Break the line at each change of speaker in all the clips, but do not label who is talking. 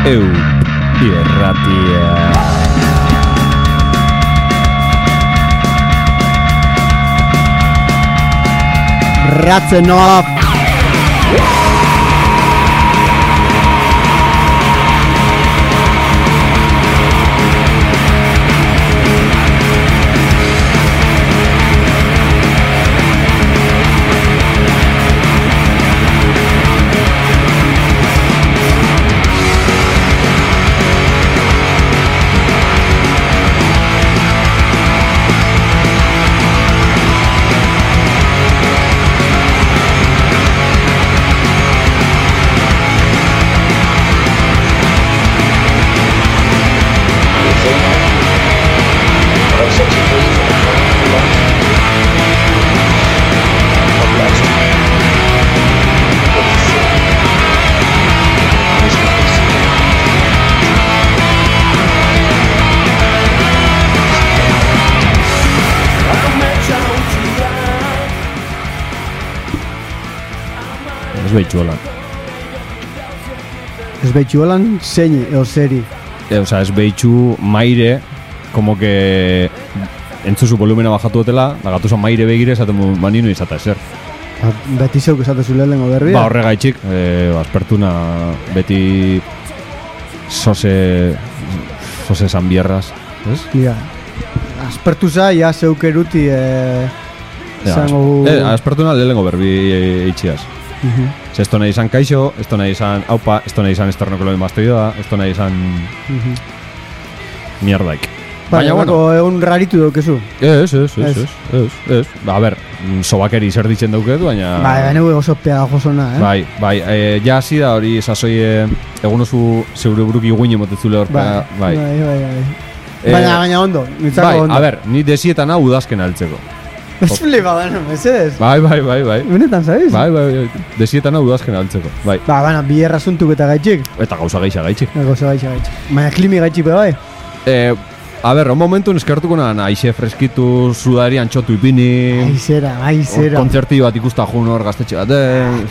Irratia.
Ratzenov. Ez behitxuelan zein eo zeri.
Osea, ez behitxu maire, como que entzuzu volumena bajatu dutela, da gatuza maire begire esaten baninu izata ezer.
Beti zeuk esatezu lehenengo berria.
Ba, horregaitxik, aspertuna beti sose zanbierraz, ez?
Ja, aspertu za, ja zeuk eruti zango...
Aspertuna lehenengo berbi eitxiaz. Esto nahi izan kaixo, esto nahi izan aupa, esto nahi izan esternokoloen mastoidoa, esto nahi izan mierdaik.
Baina, bueno, egun raritu daukezu.
Ez. A ber, sobakeri zer ditzen dauket, baina...
Baina oso pegajosona,
Bai, ja hasi da hori sasoi egun oso zeure buruki guine motetzule hor. Bai.
Baina ondo,
bai, ondo. A ber, ni desietan hau udazken altzeko.
Ez flipa, bueno, mesedez.
Bai.
Benetan, zaiz?
Bai, desietan hau udazken altzeko, bai.
Baina, bierra zuntuk eta gaitxik.
Eta gauza gaitxik.
Baina, klimi gaitxik, bai?
A ber, un momentu eskertuko nahan, aixe freskitu, sudari antxotu ipini.
Aizera.
Kontzerti bat ikusta jun hor gaztetxe baten.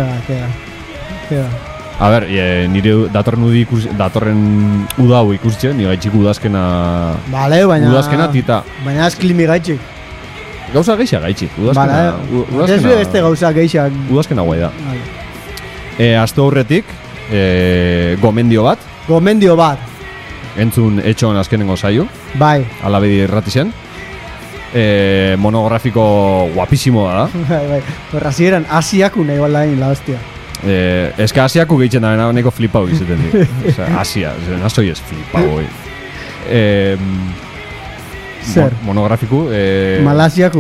Keda.
A ber, nire datorren udau ikusitxe, nire gaitxik udazkena...
Bale, baina...
Udazkena tita.
Baina ez klimi gaitxik.
Gauza gaitxik, udazkena...
Ez beste gauza gaitxak.
Udazkena guai da. Azte horretik, gomendio bat. Entzun etxon azkenengo saio.
Bai.
Alabedi irratixen. Monografiko guapisimo da.
Bai. Horrazieran, asiaku nahi bala egin la hostia.
Ez que asiaku gehitzen da, neko flipau izeten di. Asia, nazoi ez flipau.
Zer?
Monografiku.
Malasiaku.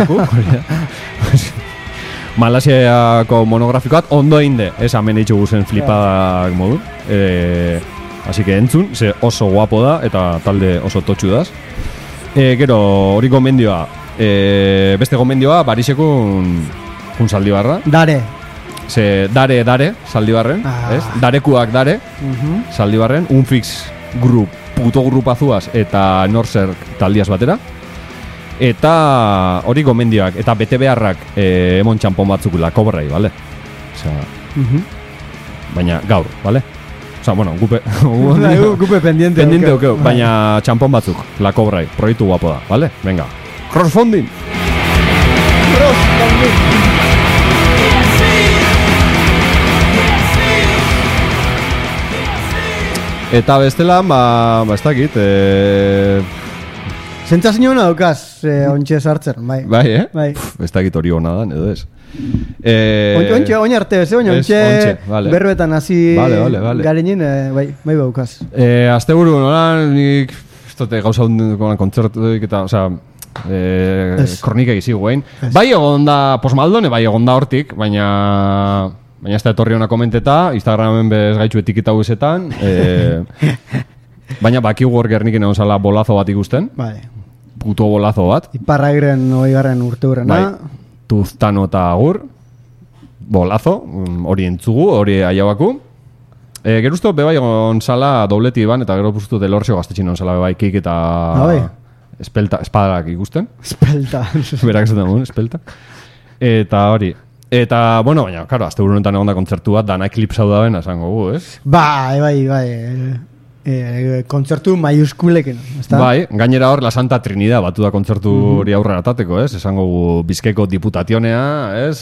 Malasiako monografikoat ondo einde. Ez hemen eitxu guzen flipadak modu. Así que entzun, ze oso guapo da eta talde oso totxu daz. Gero, hori gomendioa. Beste gomendioa, Barisekun Zaldibarra.
Dare,
Zaldibarren. Darekuak dare, Zaldibarren. Unfix puto grupazuaz eta Norzerk taldiaz batera. Eta hori gomendioak, eta bete beharrak emon txampon batzuk lakobrai, bale? Baina gaur, bale? Osa, bueno, gupe
pendiente
okeu, baina txampon batzuk, lakobrai, proiektu guapo da, bale? Venga, crossfunding! Eta bestelan, ez dakit,
Sentsazioa daukaz, ontxe sartzen, bai.
Bai. Ez dakit hori hona da, edo ez.
Ontxe arte bez, ontxe berbetan hasi garenin, bai daukaz.
Asteburu nola, nik gauza kontzertuik eta, oza, kronika egizi guain. Bai egon da, posmaldone, bai egon da hortik, baina ez da etorri hona komenteta, Instagramen bez gaitxu etiketa guzetan, baina baki hor Gerniken egon zala bolazo bat ikusten.
Bai.
Puto bolazo bat.
Iparragirren 20. urte hurrena.
Bai. Tuztano eta agur. Bolazo. Hori entzugu, hori aiabaku. Geruzto bebai egon zala dobleti ban, eta gero puztu delorxo gaztetxin egon zala bebai kik eta... Espelta, espadarak ikusten.
Espelta.
Berak zaten espelta. Eta hori. Eta, bueno, baina, karo, azte honetan egon da kontzertu bat, dana eklipsau da bena, esango gu, ez?
Bai. Kontzertu maiuskuleken, ezta?
Bai, gainera hor, La Santa Trinidad batu da kontzertu hori aurrera atateko, ez? Esango gu Bizkaiko diputationea, ez?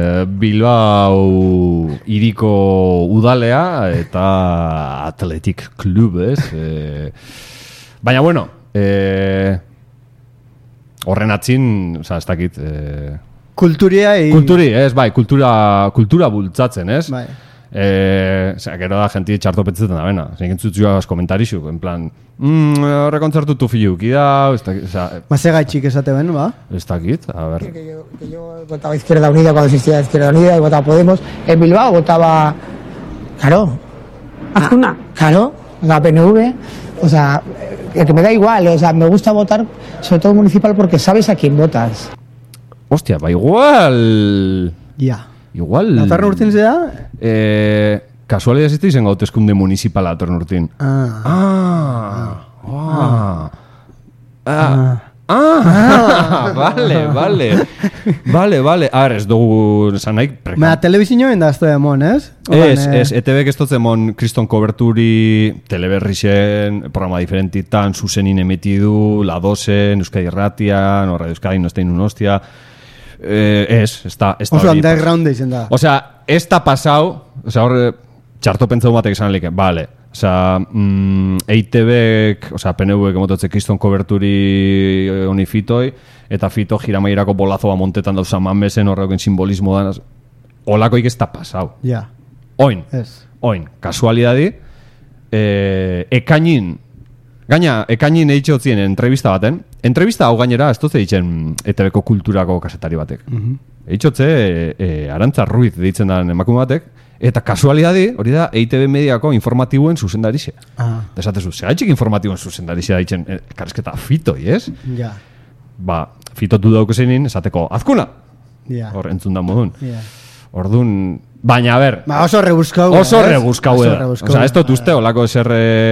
Bilbao hiriko udalea eta Athletic Club, ez? Baina, bueno, horren atzin, oza, ez dakit... Kulturi, ez, bai, kultura bultzatzen, ez? Bai. Gero da, jenti txartopetzetan da bena. Zein entzutzu komentarixuk, en plan, horre kontzertu tufiluk, ez dakit,
Masegaitxik esate ben, ba?
Ez dakit, a ver.
Que yo votaba Izquierda Unida cuando existía Izquierda Unida y votaba Podemos. En Bilbao votaba, claro, Azcuna, claro, la PNV, o sea, que me da igual, o sea, me gusta votar sobre todo municipal porque sabes a quién votas.
Hostia, ba igual...
Ja.
Igual...
Atorren urtin zera?
Kasualidad zizte izan gautezkunde municipala atorren urtin. Vale. A ver, ez dugu zanaik...
Telebizioen da ez da emon, ez?
Ez, ETV-ek ez dut emon kriston koberturi, teleberrixen, programa diferentitan, zuzenin emitidu, La Dosen, Euskadi Irratian, Radio Euskadi, no estein unostia... ez da
oso underground izan da.
Osea, ez da pasau, osea, horre txarto pentsau batek izan like, vale. Osea, EITB-ek, osea, PNV-ek emototze kriston koberturi honi fitoi, eta fito jiramairako bolazoa montetan dauza mamesen horrekin simbolismo dan, holakoik ez da pasau.
Ja.
Oin, kasualidadi, ekainin, gaina, ekainin eitxotzien entrevista baten, entrevista hau gainera, ez dut eitzen ETB-ko kulturako kasetari batek. Eitxotze, Arantza Ruiz deitzen da emakume batek, eta kasualidadi, hori da, EITB mediako informatiboen zuzendarixe. Desatezu, zehaitxik informatiboen zuzendarixe daitzen, karrezketa fitoi, ez?
Ja.
Ba, fitotu daukezenin, esateko, Azkuna! Hor, entzun da modun. Orduan, baina, a ber...
Oso rebuzkau.
Oso rebuzkau da. Osa, ez dut uste, olako eser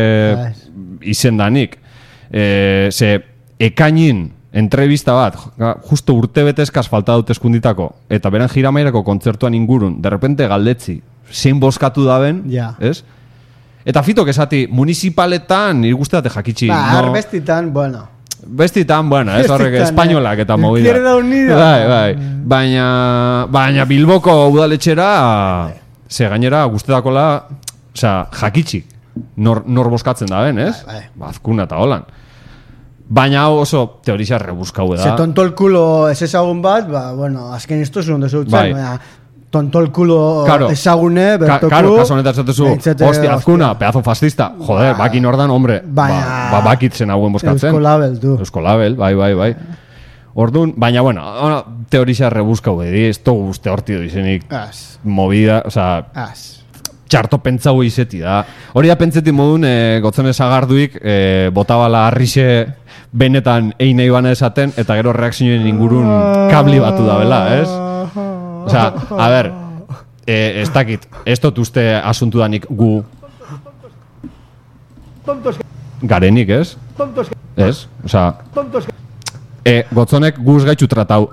izendanik. Ze, ekainin entrevista bat, justo urte betezkaz falta dut eskunditako, eta beran jiramairako kontzertuan ingurun, derrepente galdetzi, zein boskatu daben, ez? Eta fitok esati, municipaletan irguzteate jakitxi.
Bestitan, bueno,
ez horrek espainolak eta movida.
Izquierda Unida.
Bai. Baina Bilboko udaletxera, ze gainera guztetakola, osea, jakitxi, nor boskatzen da ben, ez? Azkuna eta holan. Baina oso teoriza rebuzkau da.
Se tonto el culo ez ezagun bat, bueno, azken isto zuen dezu utzen, tonto el culo ezagune, bertoku.
Karo, kaso honetan zatezu, hostia, Azkuna, pedazo fascista. Joder, bakin ordan, hombre, bakit zen hauen boskatzen.
Eusko Label, du.
Eusko Label, bai. Orduan, baina, bueno, teoriza rebuzkau edi, ez dugu uste horti izenik movida, osea... txarto pentsau izeti da. Hori da pentseti modun, gotzen ezagarduik, botabala arrixe benetan einei bana esaten, eta gero reakzioen ingurun kabli batu da bela, ez? Osea, a ber, ez dakit, ez dut uste asuntu danik gu garenik, ez? Ez, osea, gotzonek guz gaitxu tratau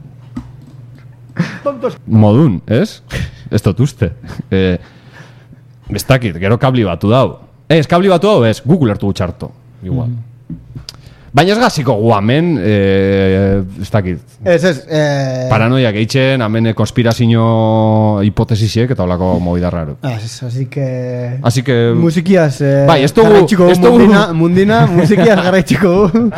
modun, ez? Ez dut uste. Ez dakit, gero kabli batu dau. Ez kabli batu dau, ez, Google hartu txarto. Igual. Baina ez gaziko guamen, ez dakit. Paranoia gehitzen, hemen konspirazio hipotesisiek eta holako movida raro.
Así que...
Musikiaz...
Bai, ez dugu...
Mundina, musikiaz garraitxiko.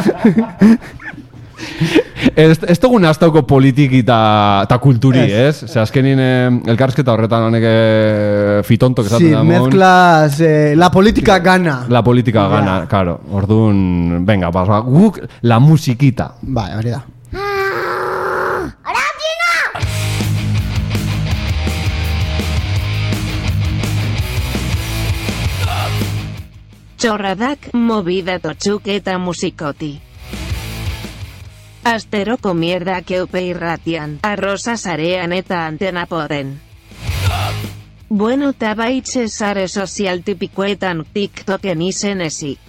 Ez dugu naztauko politiki eta kulturi, ez? Ze azkenin elkarrezketa horretan honek fitontok esaten da.
Sí, mezclas, la política gana.
La política gana, claro. Orduan, venga, guk la musiquita.
Bai, hori da.
Txorradak, movida totxuk eta musikoti. Asteroko mierdak Eupe Irratian, Arrosa Sarean eta Antena Poden. Bueno, tabaitxe sare sozial tipikoetan TikToken izen ezik.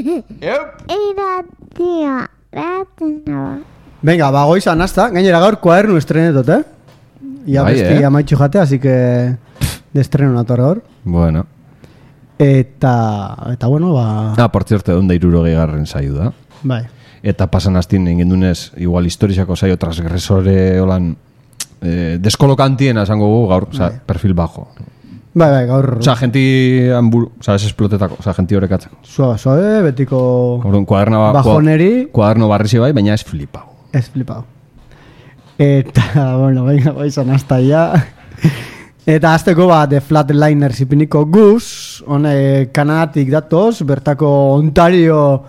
Iratia.
Venga, goizan hasta. Gainera gaur kuadernu estrenetot, Ya besti amaitxu jate, así que de estreno nator gaur.
Bueno.
Eta bueno,
por cierto, donde 60 saio da.
Bai.
Eta pasan astin egin dunez, igual historiako saio transgresore holan deskolokantien esango gu gaur, perfil bajo.
Bai, gaur.
Genti ez esplotetako, genti horrekatzeko.
Suave, betiko
bajoneri. Kuaderno barrizi bai, baina ez flipau.
Eta, bueno, venga, izan hasta ya. Eta azteko The Flatliners ipiniko guz, hone Kanadatik datoz, bertako Ontario,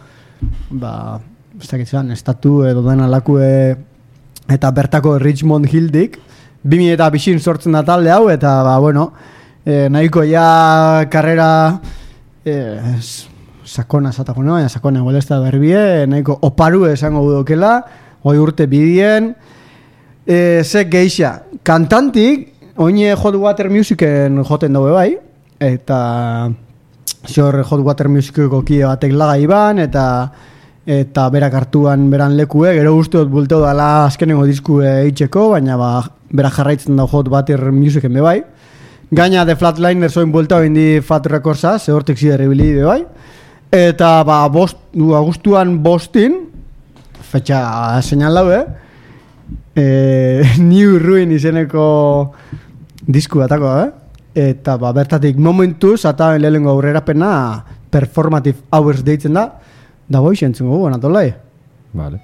estatu edo dena lakue, eta bertako Richmond Hildik, 2000 sortzen da talde hau, eta, bueno, nahiko ja karrera sakona esatako, no? Baina sakona igual ez da berbie, nahiko oparu esango dukela, hoi urte bidien, ze geixa, kantantik, oine Hot Water Musicen joten daue bai, eta xor Hot Water Musiceko kide batek laga iban, eta berak hartuan beran lekue, gero usteot bulteo dala azkenengo diskue itxeko, baina berak jarraitzen da Hot Water Musicen be bai. Gaina The Flatliners oin buelta bindi Fat Recordsa, ze hortek ziderri bilide bai. Eta agustuan bostin, fetxa señal lau, New Ruin izeneko disku batako, Eta bertatik momentuz, eta lehenengo aurrerapena Performative Hours deitzen da, da boi xentzungo gu, anatolai.
Vale.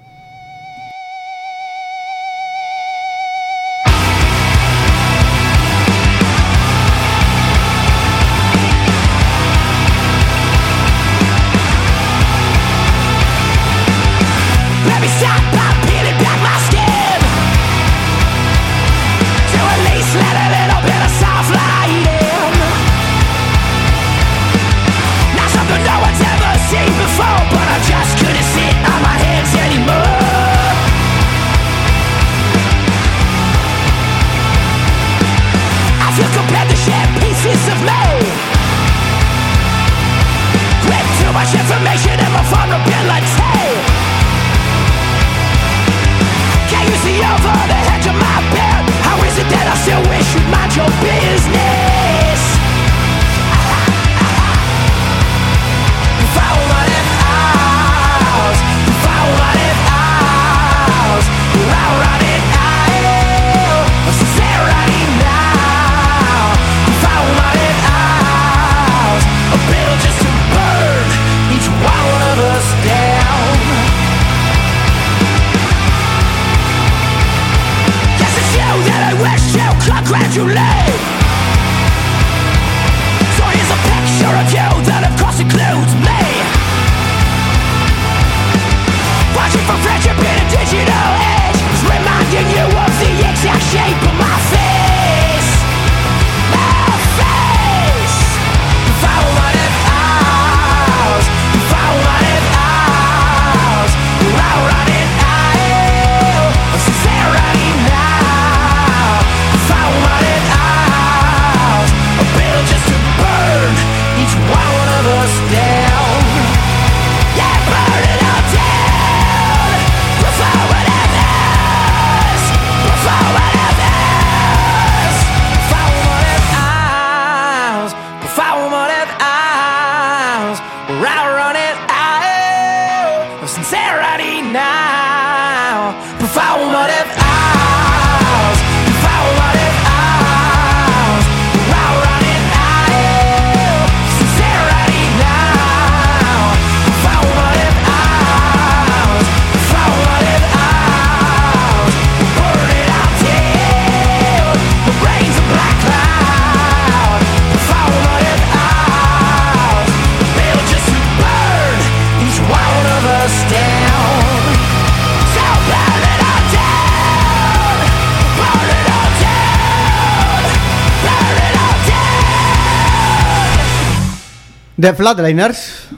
The Flatliners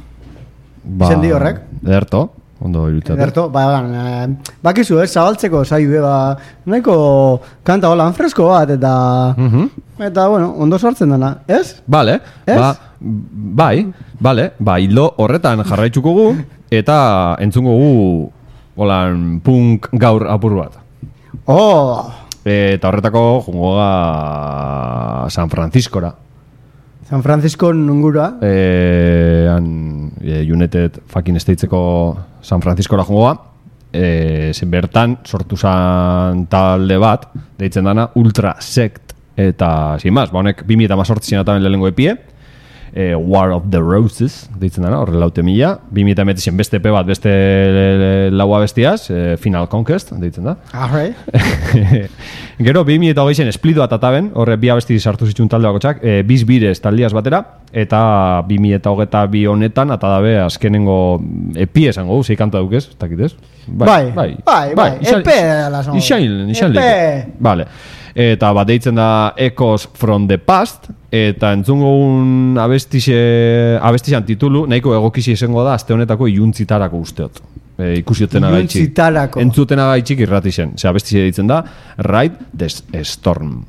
izen di horrek.
Ederto, ondo irutate.
Ederto, bakizu, zabaltzeko zaibe, nahiko kanta holan fresko bat, eta bueno, ondo sortzen dena, ez?
Vale, Bai, bale, hildo horretan jarraitzuko gu, eta entzungo gu holan punk gaur apur bat.
Oh!
Eta horretako jungo ga San Franciscora.
San Francisco nungura?
United fucking Stateseko San Franciscora jungo ga. Zen bertan sortu zan talde bat, deitzen dana Ultra Sect. Eta, sin más, honek 2018 zinataben lehengo epie, War of the Roses, deitzen dana, horre laute mila, 2018 beste epe bat, beste laua bestiaz, Final Conquest, deitzen da.
Arre.
Gero, 2008 Split bat ataben, horre bi abesti sartu zitsun talde bakotxak, biz birez taldiaz batera, eta 2022 honetan, eta dabe azkenengo epi esango, zei kanta dukez, ez dakit ez?
Bai. Epe lasongo.
Ixain Vale. Eta bat deitzen da Echoes from the Past, eta entzungo un abestixan titulu, nahiko egokisi izango da, azte honetako iuntzitarako usteot. Ikusiotena gaitxik.
Iuntzitarako.
Entzutena gaitxik irrati zen. Abestixe deitzen da, Ride the Storm.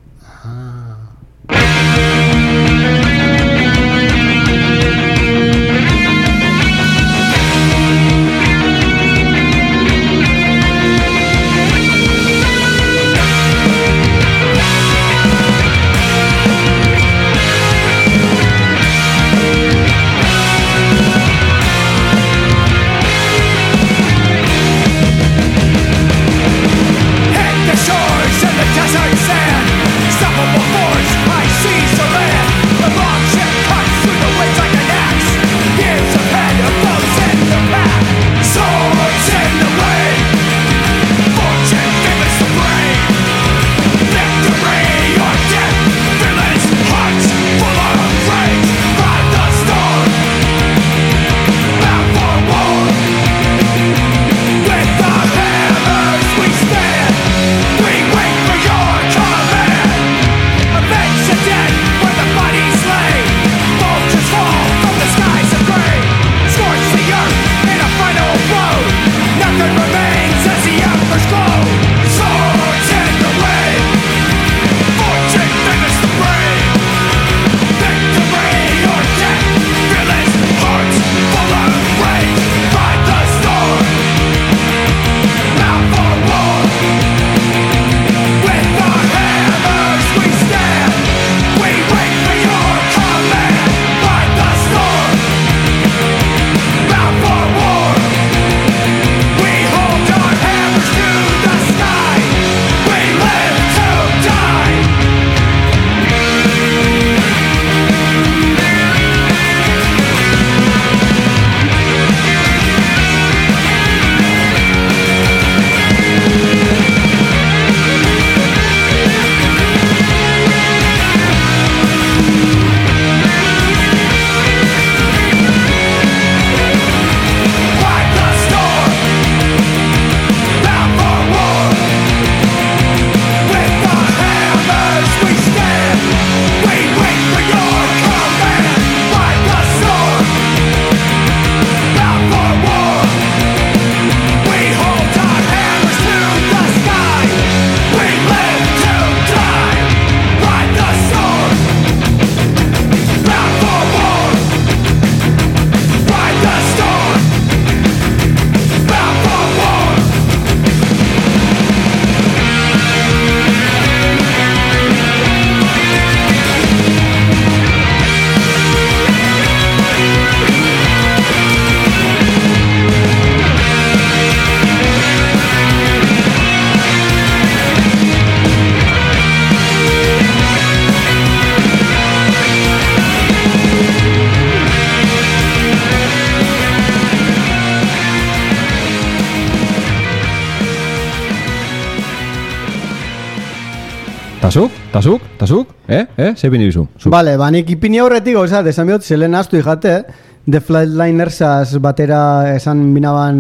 Tasuk? Ze bini bizu?
Vale, nik ipini aurretik, desan bihot, zelen astu ikate, The Flatlinersaz batera esan binaban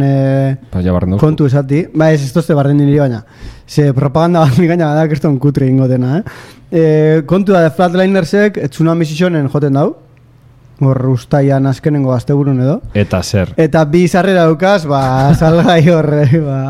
kontu esati. Ez tozte barren dini baina. Ze propaganda bat gaina da, kriston kutri ingo dena, kontu da, The Flatlinersek Tsunami Seasonen joten dau. Hor ustaian azkenengo asteburun edo.
Eta zer?
Eta bi sarrera daukaz, salgai horre,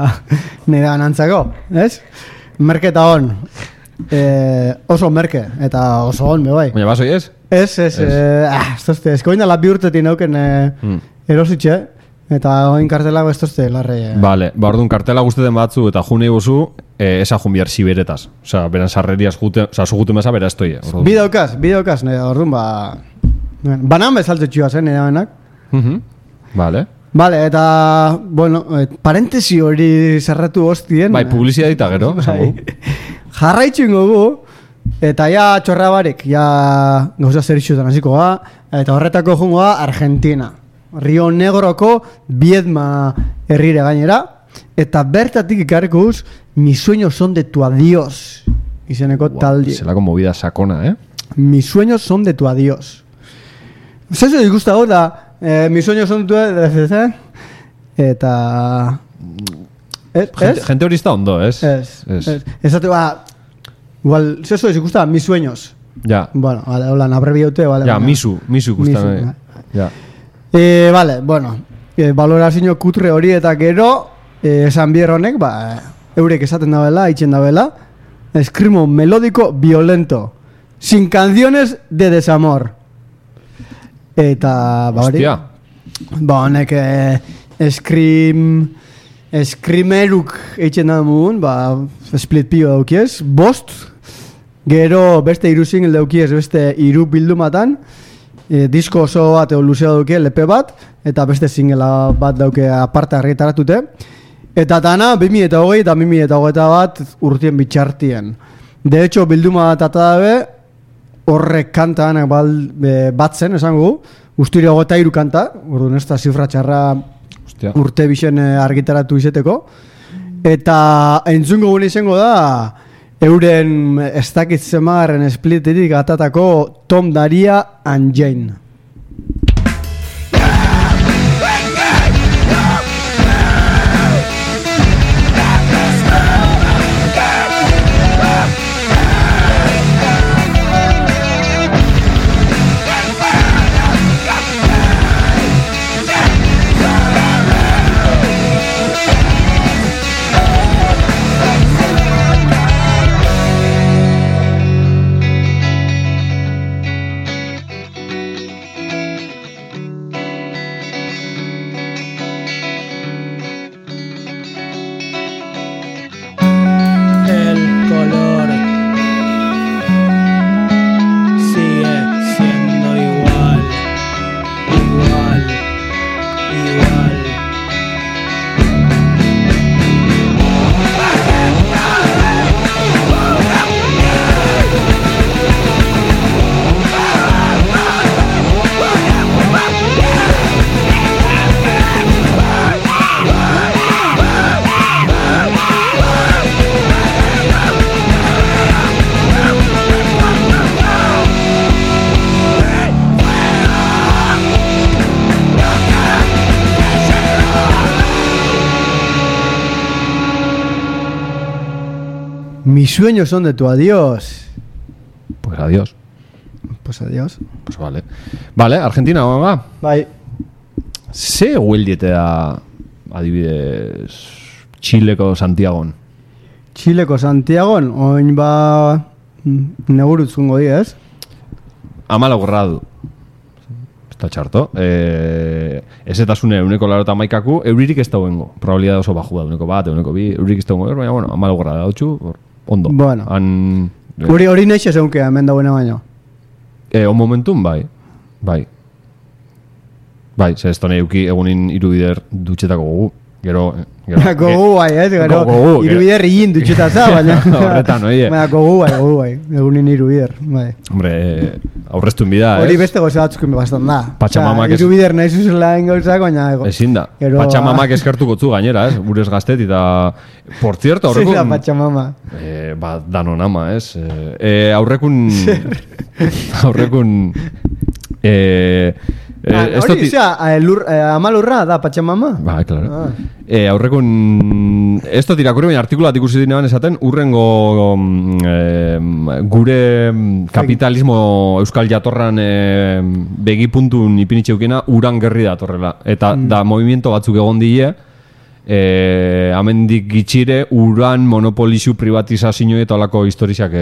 nire nantzako, ez? Merketa hon. Oso merke, eta oso on, bai.
Baina basoi ez?
Ez koin da bi urtetin nauken erositxe, eta oin kartelago ez tozte, larre.
Vale, ba orduan kartela guzteten batzu eta junei bozu, esa junbiar siberetas. Osa, beran sarreriaz jute, osa, su jute meza bera estoi.
Bideokaz, orduan banan bezaltze txua zen, nire benak.
Vale.
Vale, eta, bueno, parentesi hori zerratu hostien.
Bai, publizia dita gero, esango.
Jarraitxu ingogu, eta ja txorra barik, ja gauza zeritxutan hasiko ga, eta horretako jungoa Argentina. Rio Negroko Viedma herrire gainera, eta bertatik ikarriko guz, mis sueños son de tu adiós. Izeneko taldi.
Zelako movida sakona,
Mis sueños son de tu adiós. Zezo ikusta hor da, mis sueños son tu adiós, eta...
Gente hori izta ondo, ez?
Ezate, igual, zezo ikusta, mis sueños.
Ja.
Bueno, vale, hola, nabrebiaute, vale.
Ja, misu ikusta. Ja.
Vale, bueno, valorazio kutre hori eta gero, esan bierronek, eurek esaten dabela, itxen dabela, escrimo melódico violento, sin canciones de desamor. Eta, hori.
Hostia.
Honek, Screameruk eitzen da mugun, split pio daukiez, bost, gero beste 3 single daukiez, beste 3 bildumatan, disko oso bat luzea dauke, lepe bat, eta beste singela bat dauke aparte argitaratute, eta dana 2020 eta 2021 urtien bitxartien. De hecho, bilduma bat atadabe, horrek kantan bat zen, esango, ustiri 23 kanta, orduan ez da zifra txarra urte bixen argitaratu izeteko, eta entzungo gune izango da euren ez dakitzen magarren splitetik atatako Tom Daria and Jane. Mis sueños son de tu adiós.
Pues adiós.
Pues adiós.
Pues vale. Vale, Argentina, va.
Bai.
Ze hueldiete da, adibidez, Txileko Santiagon?
Txileko Santiagon, oin negurutzungo di, ez?
14 gradu. Está txarto. Ez eta zune 1,80 euririk ez dauengo. Probabilidad oso baju da, 1,1, 1,2, euririk ez dauengo, baina, bueno, 14 gradu dautxu, ondo.
Bueno. Hori neixe zeunke, hemen dagoena baino.
On momentum, bai. Bai, ze ez tonei euki egunin irubider dutxetako gogu. Gero
gogu bai, gero irubider higin dutxetaza, baina
horretan, oie.
Baina gogu bai, egunin irubider, bai.
Hombre, aurreztun bida,
hori beste goze batzuk bastan da.
Patxamamak
irubider nahi zuzela gauzak, baina
ezin da. Patxamamak eskertuko zu gainera, ez? Burez gaztet, eta por cierto, aurrekun...
Zela patxamama.
Danonama, ez? Aurrekun...
Hori, amalurra da Pachamama?
Ba, claro. Aurrekun... Ez dut irakurri, baina artikulat ikusi dinean esaten, urrengo gure kapitalismo euskal jatorran begipuntun ipinitxe eukena uran gerri datorrela. Eta da movimiento batzuk egon die, amendik gitxire uran monopolizu privatizazio eta olako historiak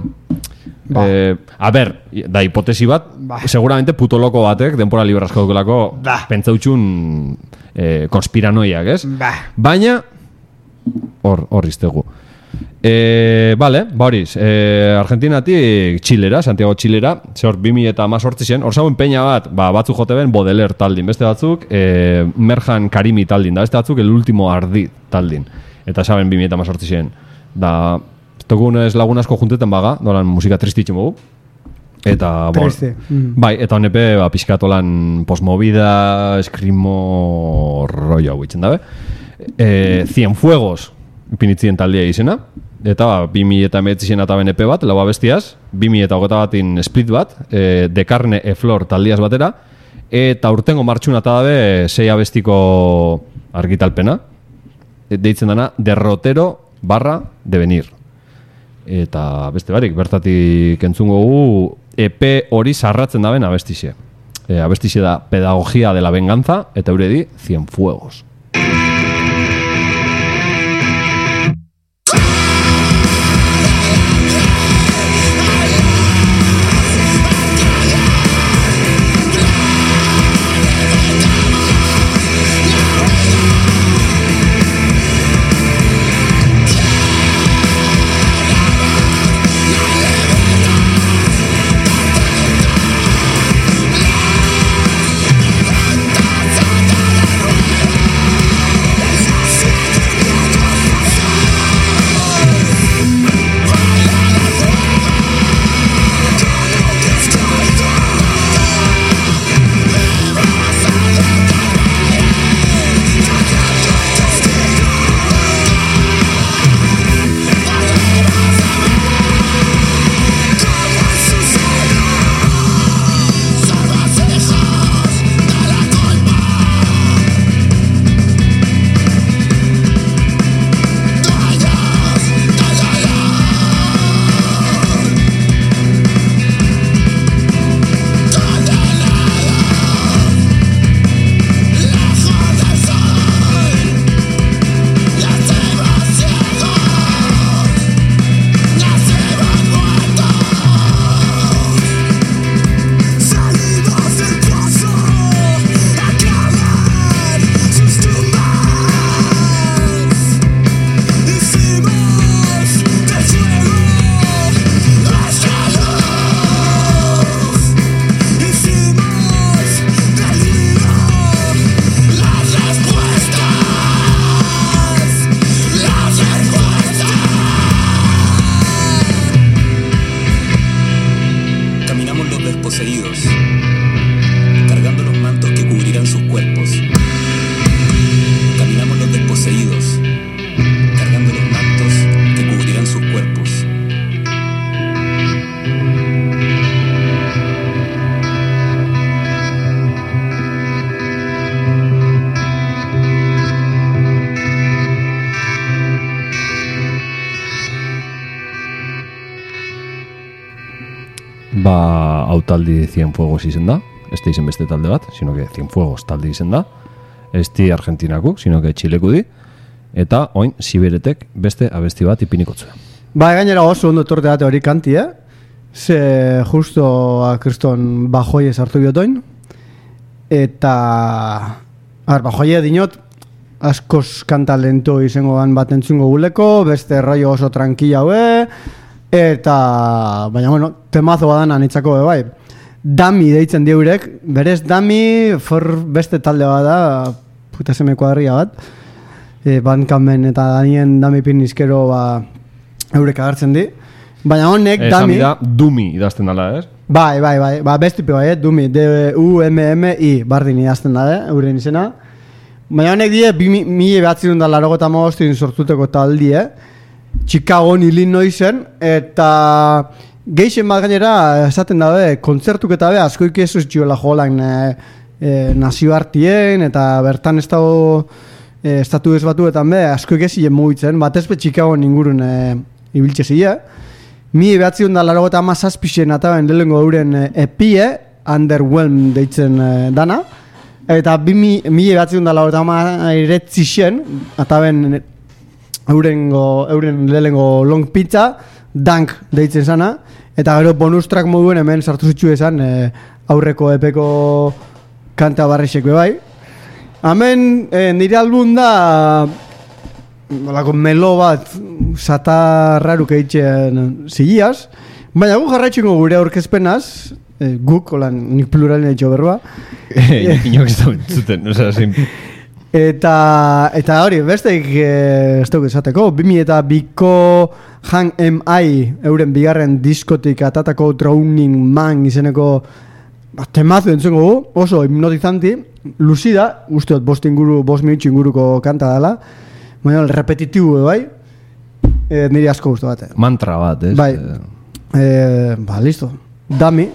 a ber, da hipotesi bat seguramente puto loko batek denpora liberrazko dukelako pentsautxun konspiranoiak, ez? Baina hor iztegu vale, horiz Argentinatik Txilera, Santiago Txilera zehor 2018 zen, hor zauen peña bat batzuk jote ben Baudelaire taldin, beste batzuk Merjan Karimi taldin, da beste batzuk El Último Ardi taldin, eta saben 2018 zen da, tokunez lagun asko juntetan baga, dolan musika tristitzen mogu eta bai, eta honepe pixkatolan postmovida eskrimo rollo hau itzen dabe Cienfuegos ipinitzien taldea izena eta 2019 zen eta BNP bat, lau abestiaz 2021 batin split bat De Carne e Flor taldiaz batera eta urtengo martxun eta dabe 6 abestiko argitalpena deitzen dana Derrotero / Devenir eta beste barik bertatik entzungo gu EP hori sarratzen daben abestixe abestixe da Pedagogia de la Venganza eta euredi Cienfuegos. Hau taldi Cienfuegos izen da, ez da izen beste talde bat, sino que Cienfuegos taldi izen da, ez di Argentinaku, sino que Txileku di, eta oin Siberetek beste abesti bat ipiniko zuen.
Gainera oso ondo torteate hori kanti, ze justo a kriston bajoie sartu biotoin, eta bajoie dinot, askoz kanta lento izango bat entzungo guleko, beste raio oso tranquila haue, eta, baina, bueno, temazo badan anitzako, bai. Dami deitzen diurek, berez Dami, beste talde bat da, puta seme kuadria bat, Bandcampen eta danien Dami pinizkero, eurek agertzen di. Baina honek, Dami...
da, Dumi idazten dala, ez?
Bai, bestipe bai, Dumi, D-U-M-M-I, bardin idazten da, euren izena. Baina honek die, 1985 sortuteko taldi, Chicagoan Illinoisen, eta geixen bat gainera esaten dabe, kontzertuk eta be, askoik ez joela jolan nazioartien, eta bertan estatu ezbatuetan be, askoik ez ziren mugitzen, batez be Chicagoan ingurun ibiltze zile. 1987 eta ben lehengo euren epie, Underwhelm deitzen dana, Eta 2000 eta ben euren lehengo long pizza, Dunk deitzen zana, eta gero bonus track moduen hemen sartu zitzu esan aurreko epeko kanta barrexek bai. Hemen nire album da melo bat satarraruk eitzen zigiaz, baina gu jarraitxengo gure aurkezpenaz, guk, nik pluralen eitxo berroa.
Inok ez da zuten, zin.
Eta hori, besteik ez dugu esateko, 2002ko Hang M.I. euren bigarren diskotik atatako Drowning Man izeneko temazu entzuengo gu, oso hipnotizanti, lucida, usteot 5 minutxo inguruko kanta dela, baina repetitibu bai, niri asko guztu bat.
Mantra bat, ez?
Bai, listo, dami.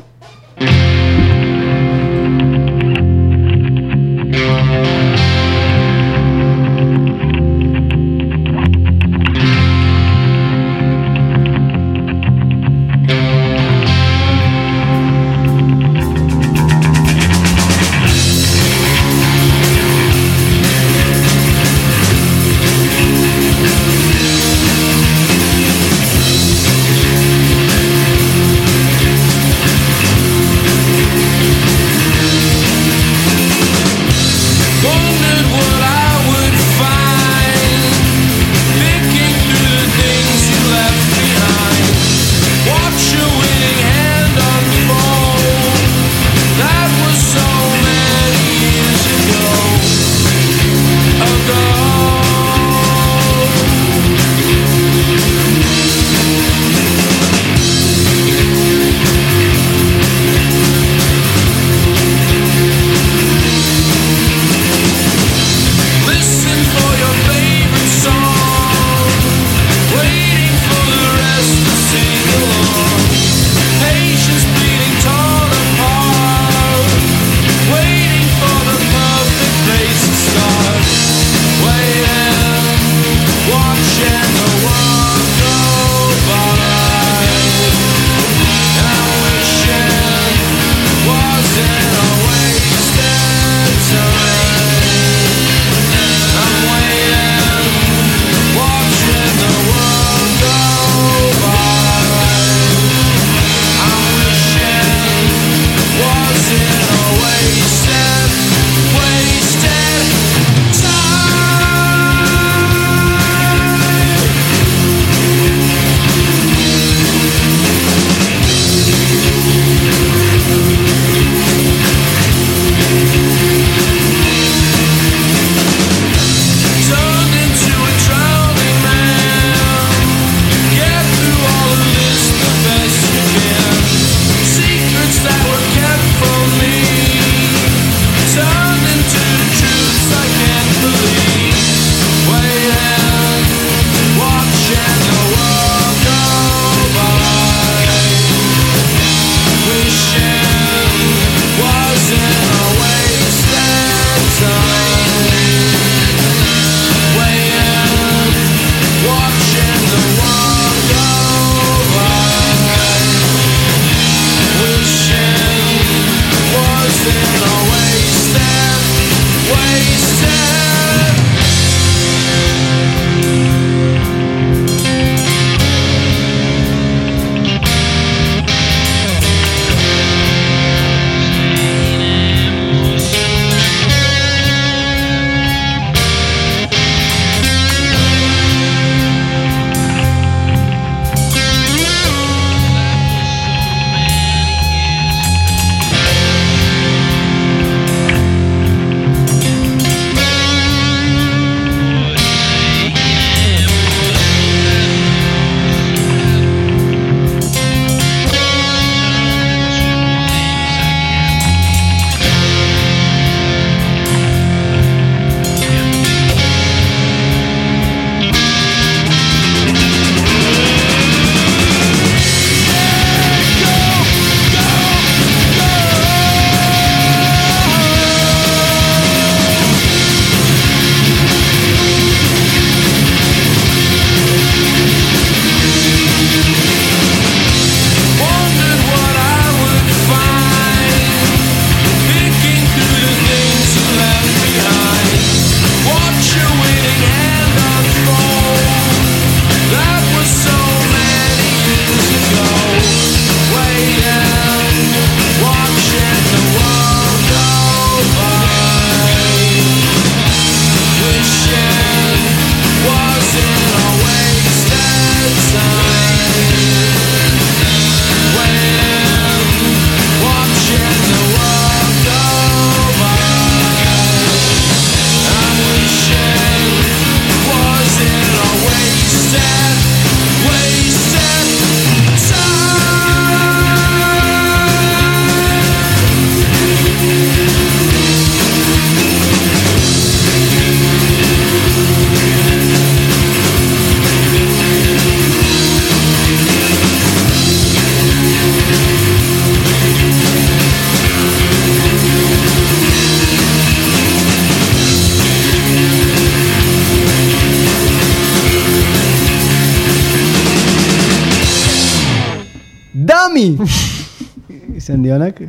izen dionek.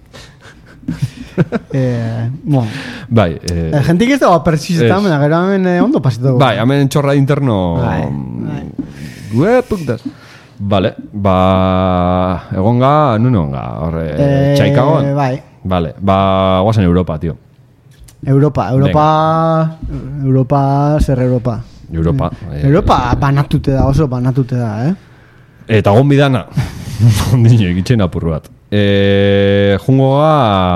Bueno.
Bai.
Gentik ez dago persisetan, baina gero hemen ondo pasatu.
Bai, hemen txorra interno... Guepuktaz. Vale, egonga, nun egonga, horre, txaikagoan?
Bai.
Vale, guazen Europa, tio.
Europa, zer Europa? Europa banatute da, oso banatute da,
Eta gonbidana, ondino egitzen apur bat. Jungoa,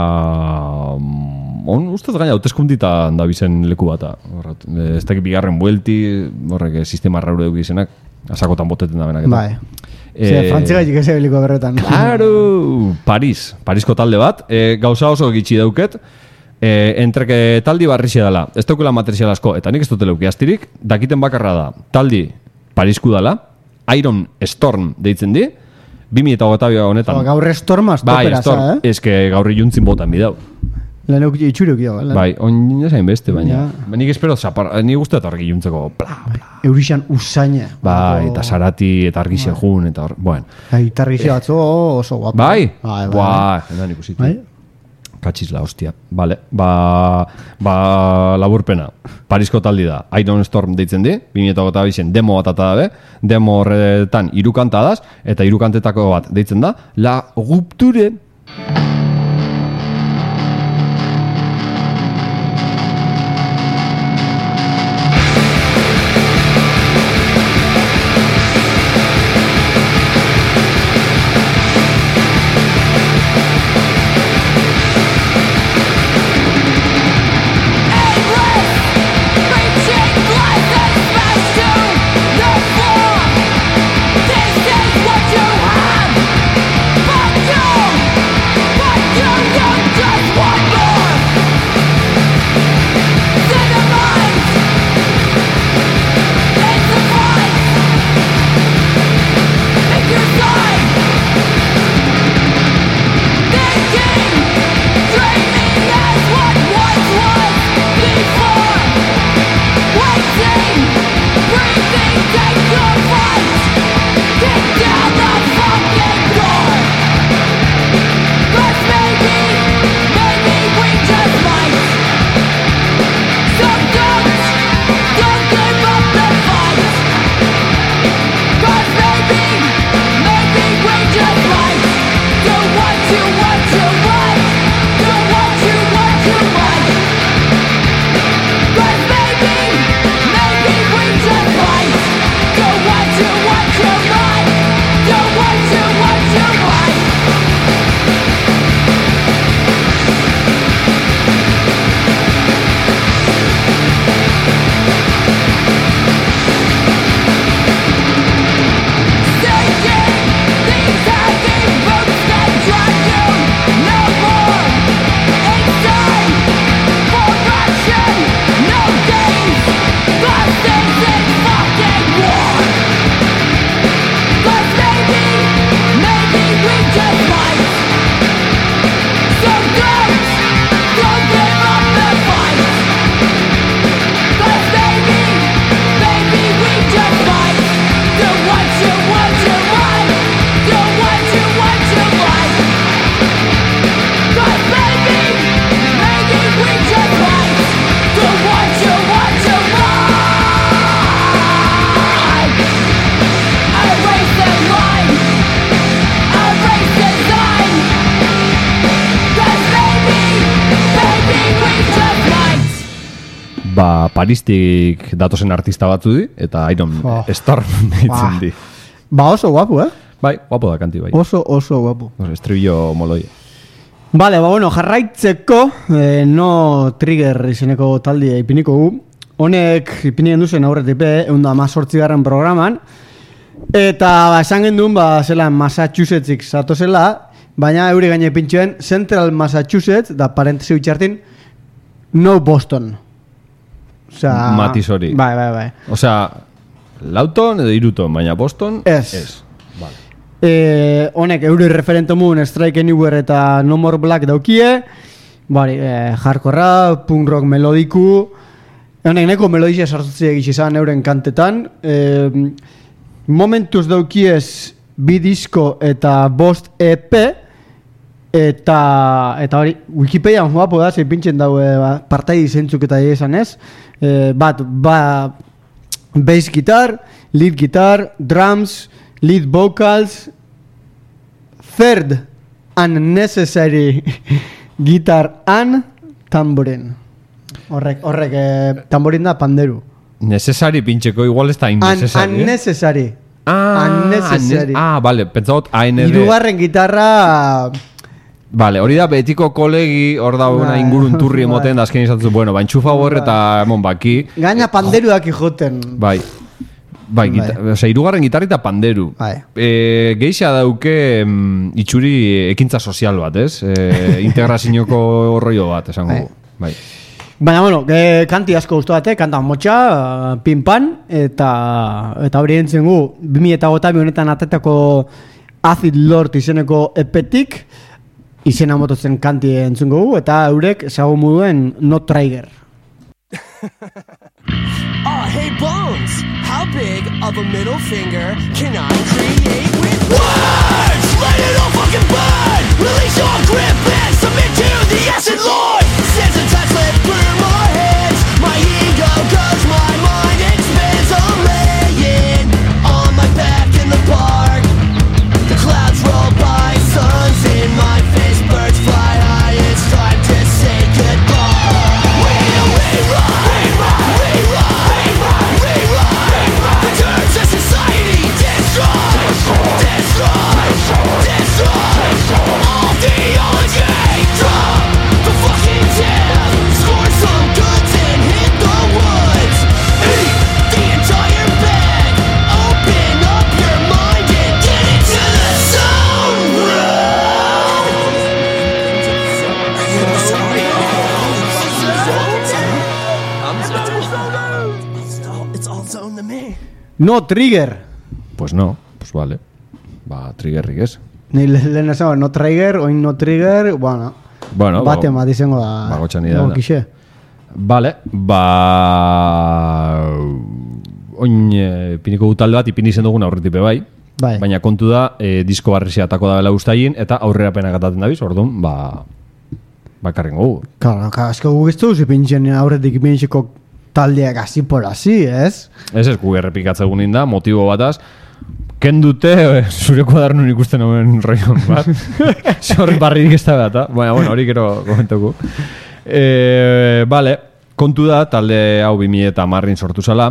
ustez gaina hauteskunditan da bizen leku bata. Ez dakit bigarren buelti, horrek sistema raure dugu izenak, asakotan boteten da benak.
Bai. Frantzigaitik ez ebeliko berretan.
Claro! Parisko talde bat, gauza oso gitxi dauket, entreke taldi barrixia dela, ez daukela material asko, eta nik ez dute leuki astirik, dakiten bakarra da, taldi Parisku dela, Iron Storm deitzen di, 2022 honetan.
Gaur Stormaz topera za,
eske gaur iluntzin botan bidau.
Lehenuk itxuruk jo,
Bai, oin zain beste, baina. Nik espero, nik guztiat argi iluntzeko,
Eurixan usaina.
Bai, eta Sarati, eta argixen jun, eta hor, bueno.
Eta argixen batzu oso guapo.
Bai, edan ikusitu. Katxisla, hostia. Vale, laburpena. Parisko taldi da. Iron Storm deitzen di, 2022 demo bat atadabe. Demo horretan 3 kanta daz, eta 3 kantetako bat deitzen da La Rupture. Paristik datozen artista batzu di, eta Iron Storm ditzen di.
Oso guapo,
Bai, guapo da kanti, bai.
Oso guapo.
Estribillo moloi.
Vale, jarraitzeko, no Trigger izeneko taldi ipiniko gu. Honek ipinien duzen aurretik 118. programan. Eta esan genduen, zela Massachusettsik zatozela, baina euri gaine pintxoen Central Massachusetts, da parentesi bitxartin, no Boston.
Matiz hori.
Bai.
Osea, Lauton edo Iruton, baina Boston ez.
Vale. Honek euri referentomun Strike Anywhere eta No More Black daukie. Hardcore, punk rock melodiku. Honek neko melodizia sartutzi egitsi izan euren kantetan. Momentuz daukiez 2 disko eta 5 EP, eta hori, Wikipedian guapo da, pintzen daue partai zentzuk eta esan ez, bat, bass guitar, lead guitar, drums, lead vocals, third unnecessary guitar and tamborin. Horrek, tamborin da panderu.
Necessary pintxeko igual ez da innecessary.
Unnecessary.
Unnecessary. Vale, pentsagot AND.
Hirugarren gitarra...
Vale, hori da betiko kolegi, hor da una ingurun turri emoten da azken izatzu, bueno, entxufa hor eta emon baki.
Gaina panderuak ijoten.
Bai, hirugarren gitarri eta panderu. Geixa dauke itxuri ekintza sozial bat, ez? Integrazioko horroio bat, esango. Bai.
Baina, bueno, kanti asko guztu bate, kanta motxa, pinpan, eta hori entzen gu, 2008 honetan atetako Acid Lord izeneko epetik, izena mototzen kanti entzun gu, eta eurek esago muduen No Trigger.
Hey Bones, how big of a middle finger can I create with words? Let it all fucking burn! Release your grip and submit to the acid lord! Sensitized, let burn my hands. My ego goes, my mind expands. I'm laying on my back in the park. The clouds roll by, sun's in my face, birds fly high. It's time to say goodbye. We run. Return to society, destroy. All theology, drop the fucking tab. Score some goods and hit the woods. Eat the entire bag. Open up your mind and get into the zone. It's all zone to me.
No Trigger.
Pues no, pues vale. Triggerrik ez.
Ni lehen esan, No Trigger, oin No Trigger, bueno, bate bat izango da.
Bagotxan idea. Vale, oin piniko gutalde bat ipini zen dugun aurretipe bai. Baina kontu da, disko barrizia atako da bela ustagin, eta aurrera pena gataten dabiz, orduan, bakarren gogu.
Claro, asko gugiztu, zipintzen aurretik ipintzeko taldeak hasi por hasi, ez?
Ez gu errepikatzegun inda, motibo bataz, kendute zure kuadernun ikusten hauen roion bat. Zorri barririk ez da bat, bueno, hori kero komentoku. Vale, kontu da, talde hau 2010 sortu zala,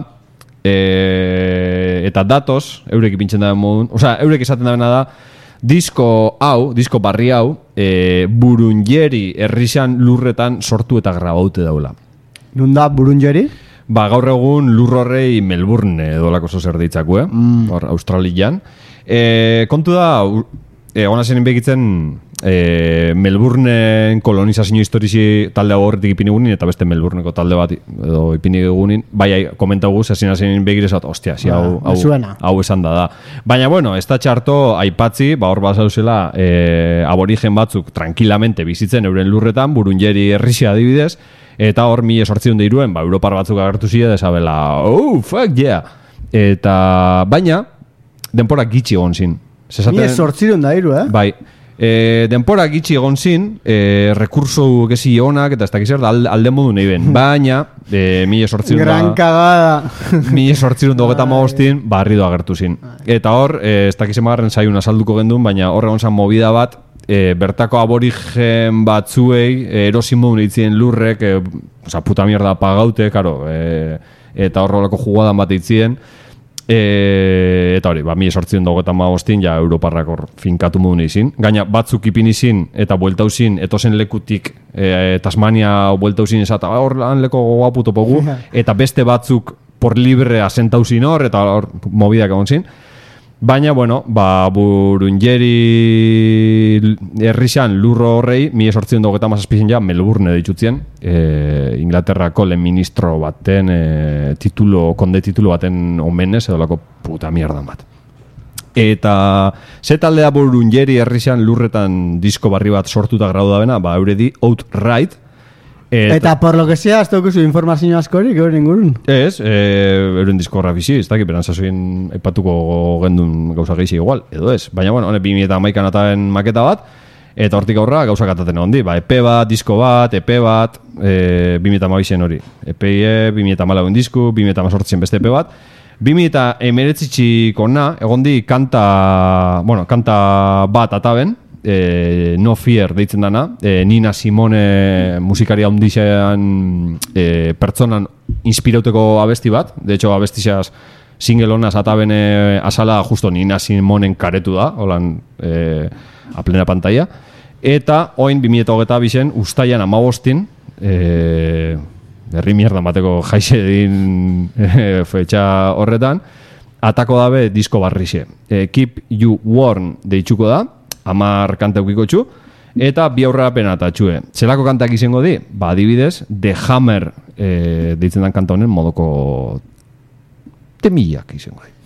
eta datoz, eurek ipintzen da modun, eurek esaten da bena da, disko barri hau, Burungeri herrixan lurretan sortu eta grabaute daula.
Nunda Burungeri?
Gaur egun lurrorrei Melbourne edolako zer deitzakue, hor Australian. Kontu da, ona zen inbegitzen Melbourneen kolonizazio historizi talde hau horretik ipini gunin, eta beste Melbourneko talde bat edo ipini gunin, bai komentagu zezina zen inbegirezat, ostia, hau esan da. Baina, bueno, ez da txarto aipatzi, hor bat zauzela aborigen batzuk tranquilamente bizitzen euren lurretan, Burungeri herrixia adibidez, eta hor 1803 Europar batzuk agertu zide desabela, fuck yeah! Eta, baina, denpora gitxi egon zin.
1803 da iru,
Bai. Denpora gitxi egon zin, rekurso gezi honak, eta ez dakiz da alde modu nahi ben. Baina, 1803
gran cagada.
1835 barrido agertu zin. Eta hor, ez dakiz emagarren zaiun azalduko gendun, baina hor egon zan movida bat, bertako aborigen batzuei erosin modu eitzien lurrek, puta mierda pagaute, karo, eta horrelako jugadan bat eitzien, eta hori, 1835 ja Europarrak hor finkatu modu neizin. Gaina batzuk ipin izin eta bueltauzin, etozen lekutik Tasmania bueltauzin esata, hor lan leko guaputo pogu, eta beste batzuk por libre asentauzin hor, eta hor mobidak egon zin. Baina, bueno, Burungeri herrixan lurro horrei 1837 ja Melbourne ditutzen, Inglaterrako lehen ministro baten konde titulo baten omenez edolako puta mierdan bat. Eta ze taldea Burungeri herrixan lurretan disko barri bat sortuta grau da bena, euredi Outright,
Eta por lo que sea, ez daukuzu informazio askorik, euren ingurun.
Ez, euren diskorra bizi, ez dakit, beran sasoien epatuko gendun gauza gehiago igual, edo ez. Baina, bueno, 2011an ataben maketa bat, eta hortik aurra gauzak ataten ondi. EP bat, disko bat, EP bat, 2012 hori. EPie, 2014 disku, 2018 beste EP bat. 2019 na, egondi kanta bat ataben, No Fear deitzen dana, Nina Simone musikari handixean pertsonan inspirauteko abesti bat. De hecho, abestixaz single honaz ataben asala justo Nina Simonen karetu da, holan a plena pantalla. Eta oin 2022 ustaian 15 berri mierdan bateko jaixe din fetxa horretan, atako dabe disko barrixe. Keep You Warm deitzuko da, 10 kanta eukiko txu, eta 2 aurrerapen atatxue. Zelako kantak izango di? Ba, adibidez, The Hammer deitzen dan kanta honen modoko temillak izango di.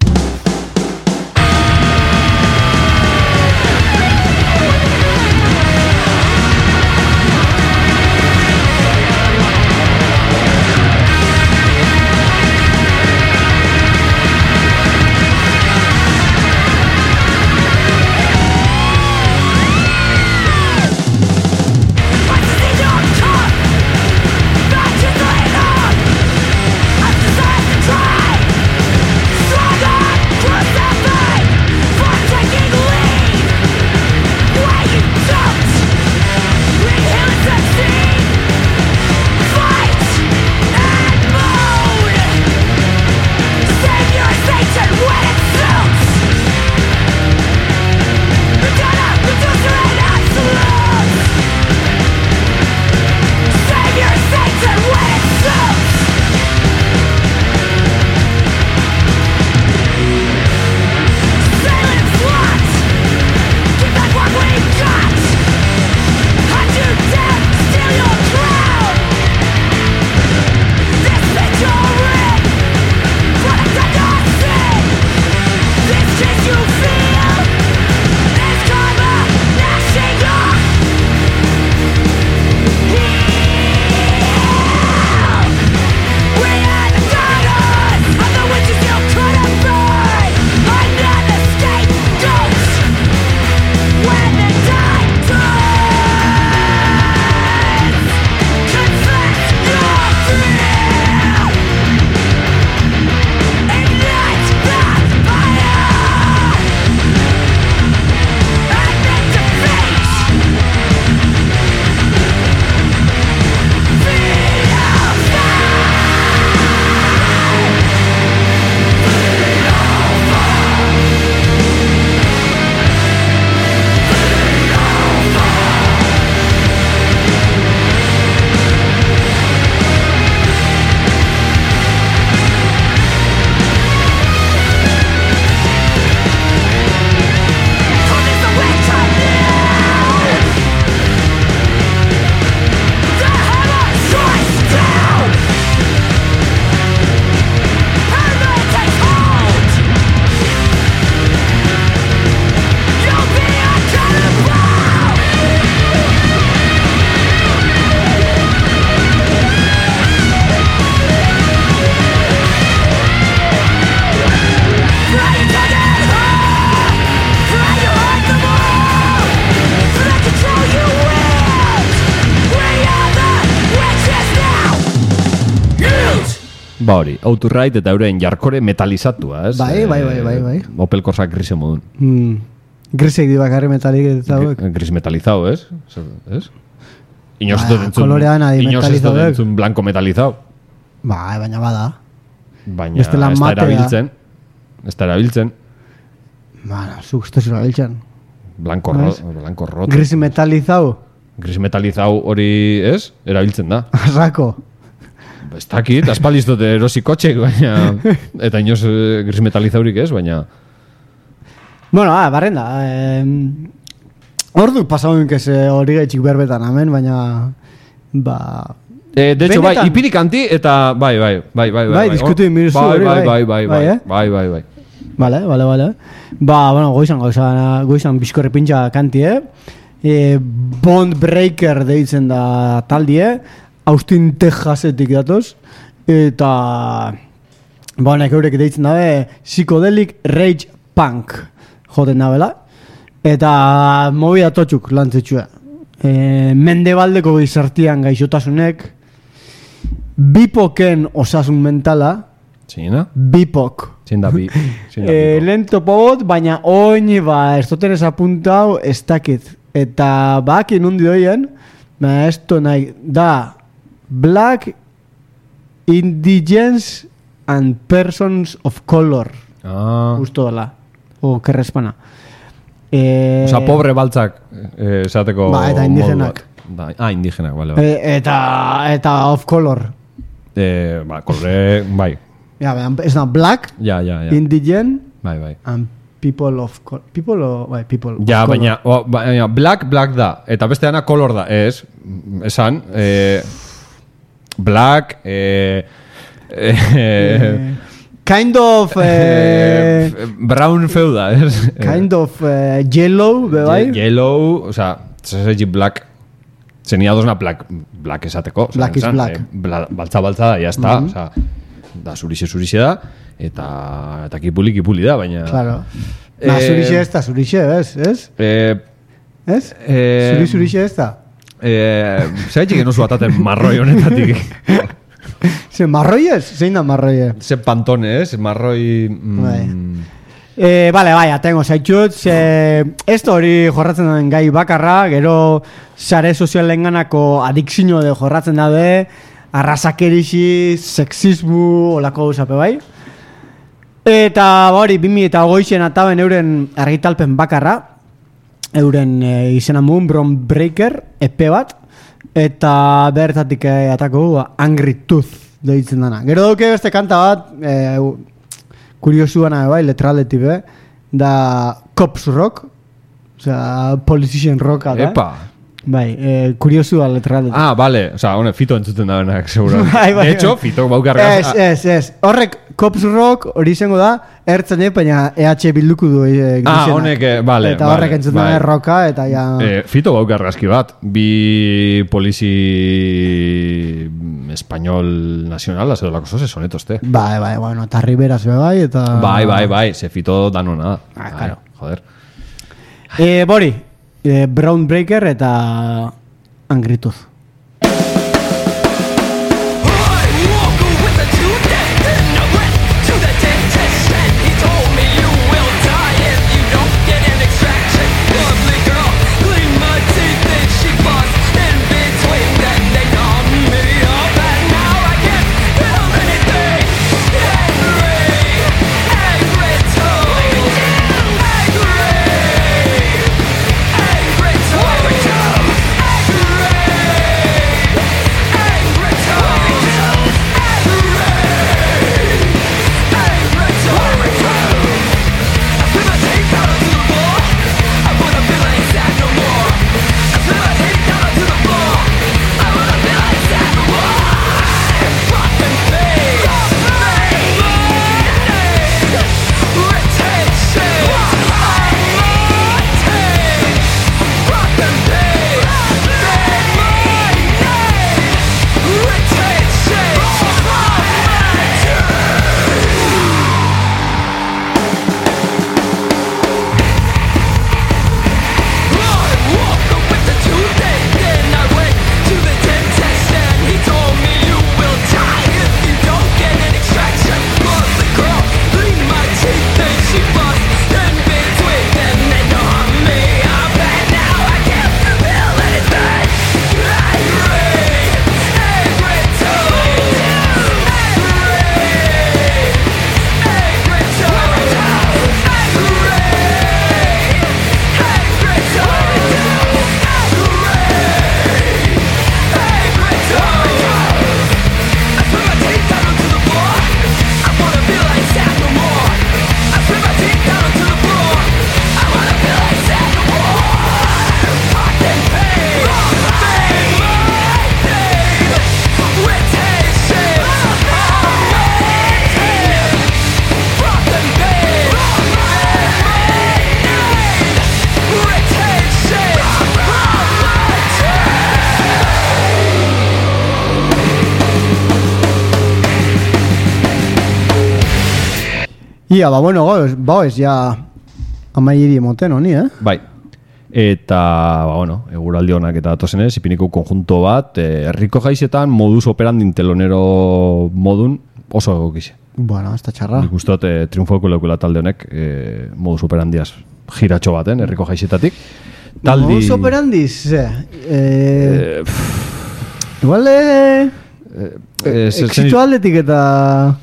Ba hori, Outright eta euren jarkore metalizatua, ez?
Bai.
Opel Corsa grise modun.
Grisek di bakarri metalik eta hauek.
Gris metalizado, ez? Ez?
Kolorean adi metalizado.
Inoztu blanco metalizado.
Bai, baina bada.
Baina ez da erabiltzen. Ez da erabiltzen.
Bueno, zuk ez da erabiltzen.
Blanco roto.
Gris metalizado.
Gris metalizado hori, ez? Erabiltzen da.
Arrako.
Ez dakit, aspaliztote erosi kotxek, baina... Eta inoz gris metalizaurik ez, baina...
Bueno, barrenda. Ordu pasau inkez hori gaitxik berbetan, amen, baina... Ba...
De hecho, bai, ipirik anti eta... Bai.
Bai, diskutu inbirzu hori,
bai.
Vale. Ba, bueno, goizan bizkorri pintxa kanti, Bond Breaker deitzen da taldie, Austin Texasetik datoz, eta honek eurek deitzen dabe Psychedelic Rage Punk joten dabela, eta movida totxuk lantzetxua. Mendebaldeko gizartian gaixotasunek, bipoken osasun mentala,
Zina?
bipok.
Zinda bi.
Lehen topobot, baina oin, ez duten apuntau ez dakit. Eta baki nundi doien, esto nahi, da Black Indigens and Persons of Color. Justo dela. O kerrespana.
Osa, pobre baltzak esateko...
eta indigenak.
Indigenak, bale.
Eta of color.
Kolore, bai.
Ja, ez da black,
Ja.
indigen,
Bai.
and people of color. People o, bai, people of
Ja,
color.
baina, black da. Eta beste dana color da. Esan, black,
kind of
brown feuda,
kind of yellow, bai?
Yellow, oza, zesegi black. Zenia dosna black esateko.
Black is black.
Baltza da, ya está. Oza, da zurixe da. Eta kipuli da, baina...
Claro. Zurixe ez da, ez? Ez? Zurixe ez da?
Zeraitxik enozu ataten marroi honetatik.
Ze marroi ez? Zein da marroi?
Ze pantone, ez? Marroi...
Vale, atengo zaitxut. Ez hori jorratzen den gai bakarra, gero sare sozialenganako adikzino de jorratzen dabe, arrasakerixi, sexismu, olako usape bai. Eta hori, 2008an ataben euren argitalpen bakarra, euren izena mun, Bron Breaker, EP bat, eta bertatik atako Angry Tooth deitzen dana. Gero duke beste kanta bat, kuriosuana bai, letraletik da Cops Rock, osea, Politician Rock da.
Epa!
Bai, kuriosua letraletik.
Vale, osea, Fito entzuten da benak, seguro.
Bai.
De hecho, Fito baukargaz...
Ez. Horrek Cops Rock hori izango da, ertzenek, baina EH bilduko du gizena.
Honek, vale.
Eta horrek entzuten da roka, eta ja...
Fito baukargazki bat, bi polizi español nacional, edo lako zose sonetozte.
Bai, bueno, eta Riberas bai, eta...
Bai, ze Fito danona.
Claro.
Joder.
Bori, Brown Breaker eta Angry Tooth. Ia, bueno, ez, ja amairi moten honi,
Bai. Eta, bueno, eguraldi honak eta datozenez, ipiniko konjunto bat, herriko jaizetan modus operandi telonero modun oso egokixe.
Bueno, ez da txarra.
Nik ustot triunfoko leukula talde honek modus operandiaz giratxo baten, herriko jaizetatik.
Modus operandiz, igual exito aldetik eta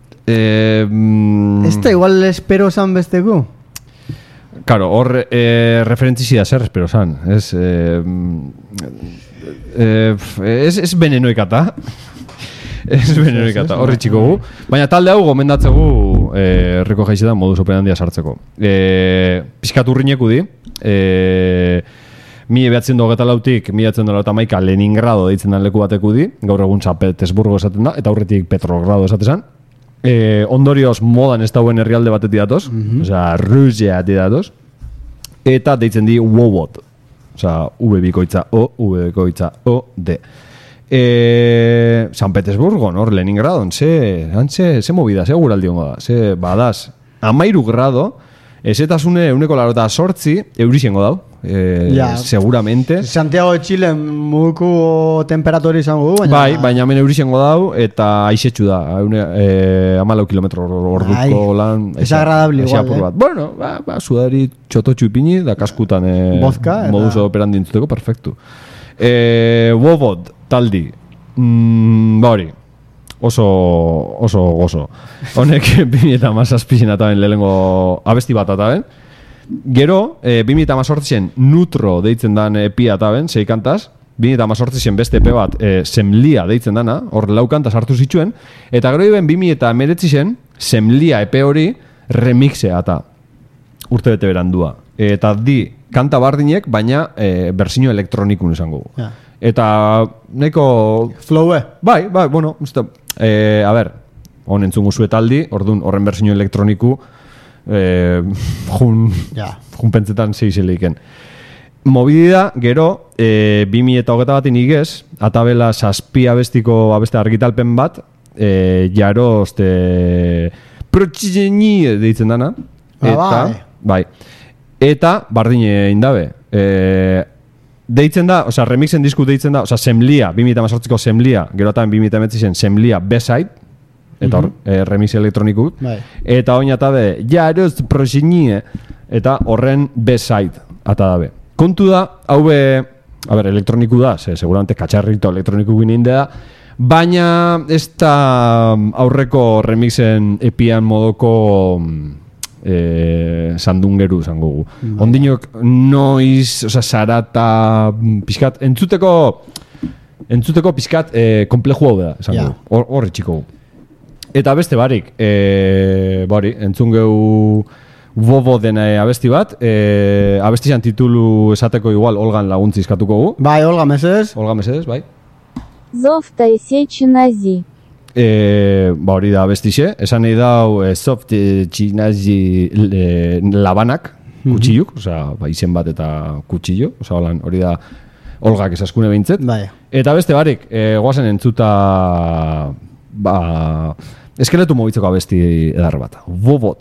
ez da igual espero zan besteku.
Claro, hor referentzia zer espero zan. Ez benenoikata. Ez benenoikata, horri txiko gu. Baina talde hau gomendatzegu herriko jaizetan modus operandia sartzeko. Piskat urrineku di. 1924-tik 1928 Leningrado deitzen den leku bateku di. Gaur egun San Petersburgo esaten da, eta aurretik Petrogrado esatezan. Ondorioz modan ez dauen herrialde batetik datoz, osea, Rusia datoz, eta deitzen di Wobot, osea, V-bikoitza O, V-bikoitza O, D. San Petersburgo, nor, Leningrado, ze movida, ze guraldi hongo da, ze badaz, 13 grado, ezetasune 108 eurixengo dau, seguramente.
Santiago de Chile muku temperatura izango du,
baina hemen eurixengo dau, eta aixetxu da, 14 kilometro orduko lan.
Es agradable igual,
Bueno, sudari txototxu ipini, da kaskutan modus operandi entzuteko, perfectu. Wobot, taldi, hori, oso gozo. Honek 2017 ataben lehengo abesti bat ataben. Gero, 2018 Nutro deitzen dan epi ataben, 6 kantaz. 2018 beste epe bat, Semlia deitzen dana, hor 4 kantaz hartu zituen. Eta gero iben 2019 Semlia epe hori remixe ata. Urte bete berandua. Eta di, kanta bardinek, baina versino elektronikun esango.
Ja.
Eta nahiko
flowe.
Bai, bueno, a ber, hon entzungu zuetaldi, orduan horren versino elektroniku jun pentsetan zeizeleiken. Mobidida, gero, 2021 batin igez, atabela 7 abestiko abeste argitalpen bat, jaro, protxizeni deitzen dana. Eta, bai. Eta, bardine indabe. Deitzen da, osea, remixen disku deitzen da, osea, Semlia, 2018ko Semlia, gero eta 2018 Semlia B-side, eta hor, remix elektroniku. Eta oin atabe, jaroz protxizeni, eta horren B-side atadabe. Kontu da, hau elektroniku da, seguramente katxarrito elektroniku ginen da, baina ez da aurreko remixen epian modoko sandungeru zango gu. Ondinok noiz, oza, sarata, pixkat, entzuteko pixkat kompleju hau da, zango gu. Horri txiko gu. Eta beste barik, entzun gehu Bobo den abesti bat, abestizan titulu esateko igual Olgan laguntzi izkatuko gu.
Bai, Olga mesedez,
bai.
Zov taisechi nazi.
Hori da abestixe, esan nahi dau Zov txinazi labanak, kutxilluk, osea, izen bat eta kutxillo, osea, hori da Olgak esaskune behintzet.
Bai.
Eta beste barik, goazen entzuta eskeletu mobitzeko abesti edar bat. Wobot.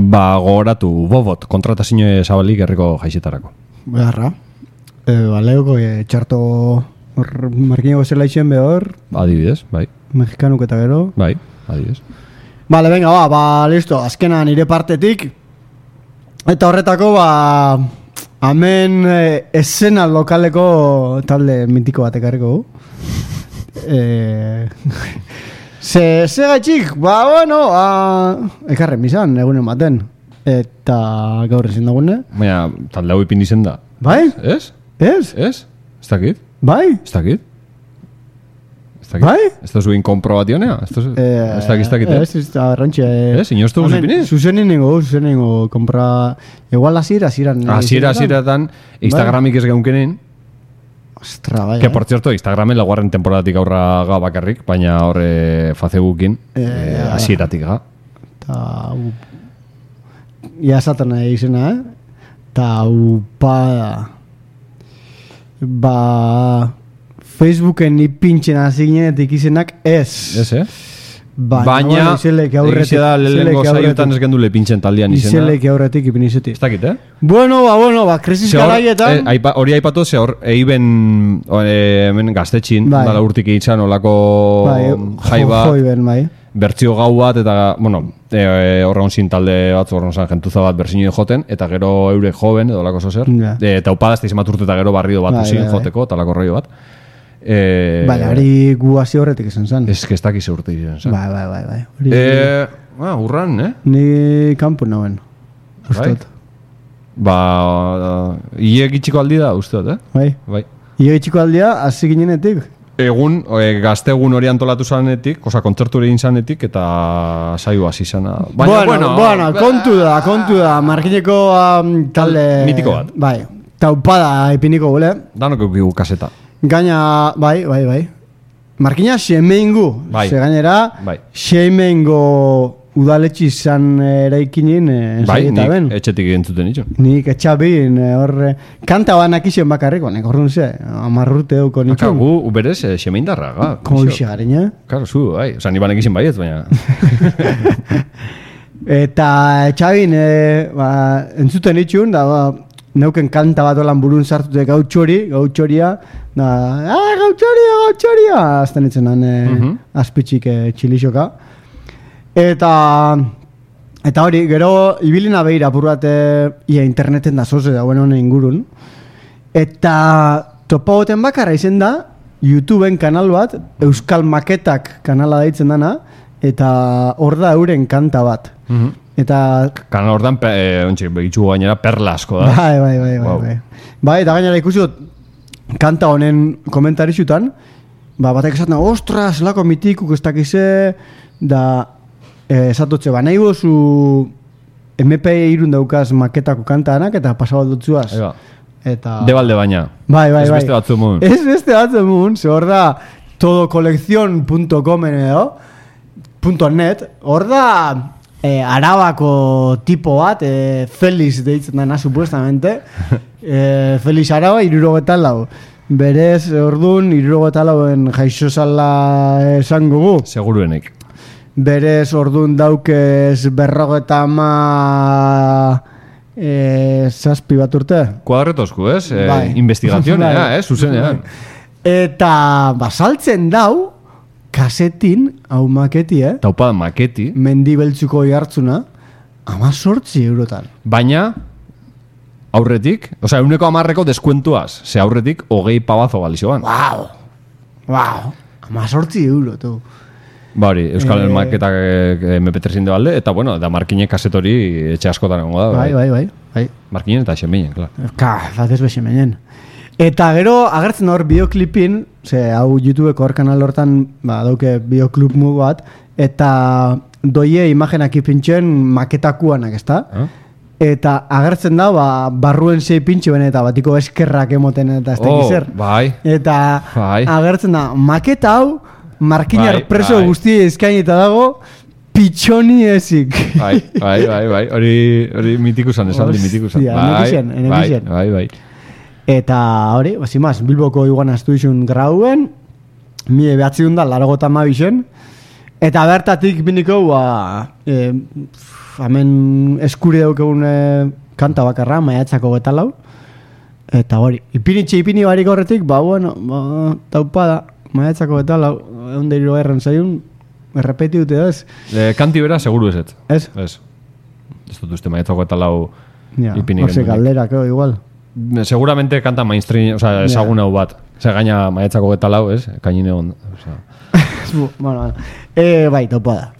gogoratu bobot kontratazio zabalik herriko jaixetarako.
Beharra. Baleuko txarto markinago zela izen behor.
Adibidez, bai.
Mexikanuk eta gero.
Bai, adibidez.
Vale, venga, listo. Azkena nire partetik. Eta horretako, hemen esena lokaleko talde mitiko batek harriko. Ze gaitxik, ekarren bizan, egunen baten. Eta gaur ezin dagune.
Baina, talde hau ipin izen da.
Bai?
Ez?
Ez?
Ez? Ez dakit?
Bai?
Ez dakit?
Bai?
Ez da zuen komprobationea? Ez dakit,
Ez, arrantxe.
Ez, inostu guzipini?
Zuzenin ningo, kompra... Igual asiran.
Asieratan, Instagramik ez geunkenen.
Ostra, bai.
Que, por cierto, Instagramen laguarren temporadatik aurra ga bakarrik, baina horre Facebookin asieratik ga.
Ta... Ia esaten izena, Ta upada. Facebooken ipintzen hasi ginenetik izenak ez.
Ez,
Baina
egize da lehenengo saiotan ez gendule pintzen taldean izena.
Izelek aurretik ipin izetik.
Ez dakit,
Bueno, krisis garaietan.
Hori aipatu ze hor, eiben hemen gaztetxin, dala urtik eitzan olako jaiba.
Joiben, bai.
Bertzio gau bat, eta, horra onzin talde batzu, horra onzan jentuza bat berzinio joten, eta gero eurek joven, edo lako zozer. Eta upada ez da izan urte eta gero barrido bat uzin joteko, eta lako rollo bat.
Hori gu hasi horretik izan zen.
Ez que ez dakiz urte izan zen.
Bai.
Urran,
Ni kampu nauen, ustot.
Ie gitxiko aldi da, ustot,
Bai. Ie gitxiko aldia, hasi ginenetik.
Egun, gazte egun hori antolatu zanetik, kontzertu egin zanetik, eta saio hasi zana.
Bueno, kontu da, markineko talde...
Mitiko bat.
Bai, taupada ipiniko gule.
Danok eukigu kaseta.
Gaina, bai. Markina xemeingu, ze gainera, xemeingo udaletxi izan eraikinin
ensaieta ben. Nik etxetik entzuten itxo.
Nik etxabin, horre, kanta banak izan bakarriko, nek horren ze, amarrurte euko nitxun.
Gu, berez, xemeindarra, ga.
Komo ise garen,
Karo, zu, bai, oza, ni banek izan baiet, baina. Eta
etxabin, entzuten itxun, da, neuken kanta bat olan burun sartute gautxoria, gautxoria, azten itzenan azpitxik txilixoka. Eta hori, gero ibilina behira apurrat ia interneten da zoze da honen ingurun. Eta topagoten bakarra izen da YouTubeen kanal bat, Euskal Maketak kanala daitzen dana, eta hor da euren kanta bat. Eta
kanal hortan behitxu gainera perla asko da.
Bai. Bai, eta gainera ikusi dut kanta honen komentarizutan, batek esaten, ostras, lako mitikuk ez dakize, da esatotze, nahi gozu MP irun daukaz maketako kantanak eta pasabat dutzuaz. Eta...
Debalde baina.
Bai.
Ez beste batzu mun.
Ez beste batzu mun, ze hor da todocoleccion.com edo .net, hor da Arabako tipo bat, Felix deitzen dana supuestamente, Felix Araba 74. Berez, ordun 74en jaixo zala esango gu.
Seguruenek.
Berez, ordun daukez 50 zazpi bat urte.
Kuadretosku, ez? Investigazionea, zuzenean.
Eta basaltzen dau, kasetin, hau maketi,
Taupada maketi.
Mendi beltzuko jartzuna, 18 eurotan.
Baina, aurretik, oza, 110 deskuentuaz, ze aurretik, 20 pabazo balizioan.
Wow, 18 euro, tu.
Bari, Euskal Maketak MP3 de balde, eta bueno, da markinek kasetori etxe askotan egongo da.
Bai.
Markinen eta xemeinen, klar.
Batez xemeinen. Eta gero, agertzen hor bideoklipin, ze hau YouTubeko hor kanal hortan, dauke bideoklip mugu bat, eta doie imagenak ipintzen maketakuanak, ezta? Eta agertzen da, barruen zei pintxe bene, eta batiko eskerrak emoten, eta ez tekizer. Eta agertzen da, maketa hau, markinar preso guzti eskainita dago, pitxoni ezik.
Bai. Hori mitikusan, esan di mitikusan. Bai.
Eta hori, bazimaz, Bilboko iguan astu izun grauen, 1982 eta bertatik biniko, hemen eskuri daukegun kanta bakarra, Maiatzako 24. Eta hori, ipini barik horretik, bueno, taupada, Maiatzako 24, eunde irugarren zaiun, errepeti dute da ez?
Kanti bera, seguru ez ez.
Ez?
Ez. Ez dut uste Maiatzako 24
Ja,
ipini
horze galderak, igual.
Seguramente kanta mainstream, osea, ezagun hau bat. Osea, gaina Maiatzako 24, ez? Kainine on, osea.
Bueno, bai, taupada.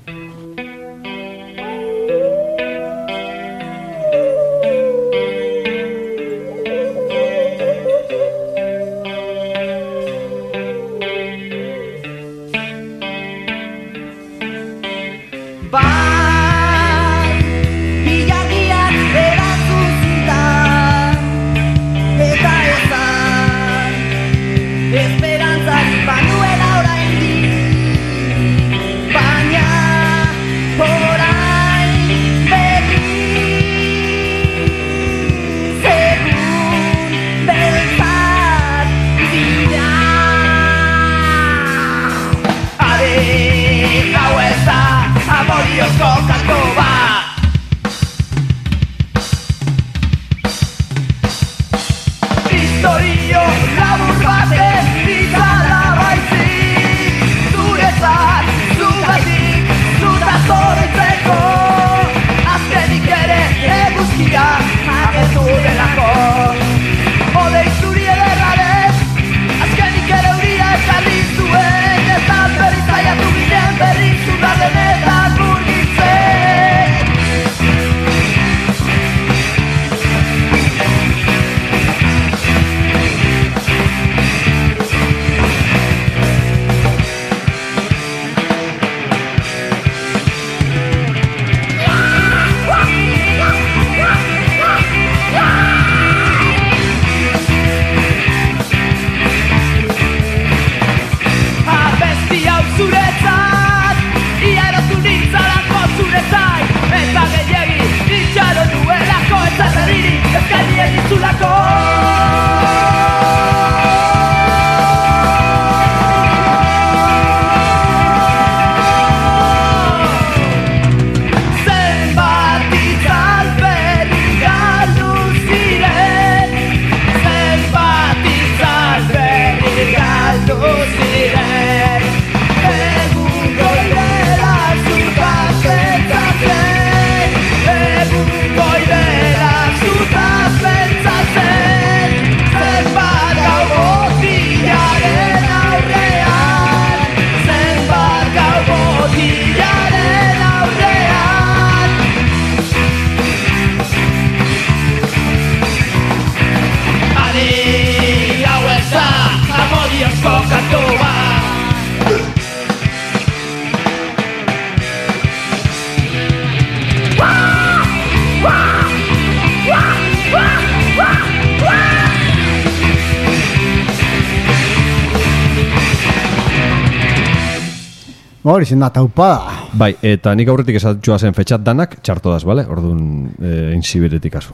Hori zen da, taupada.
Bai, eta nik aurretik esatxua zen fetxat danak txartodaz, bale? Orduan, inziberetik kasu.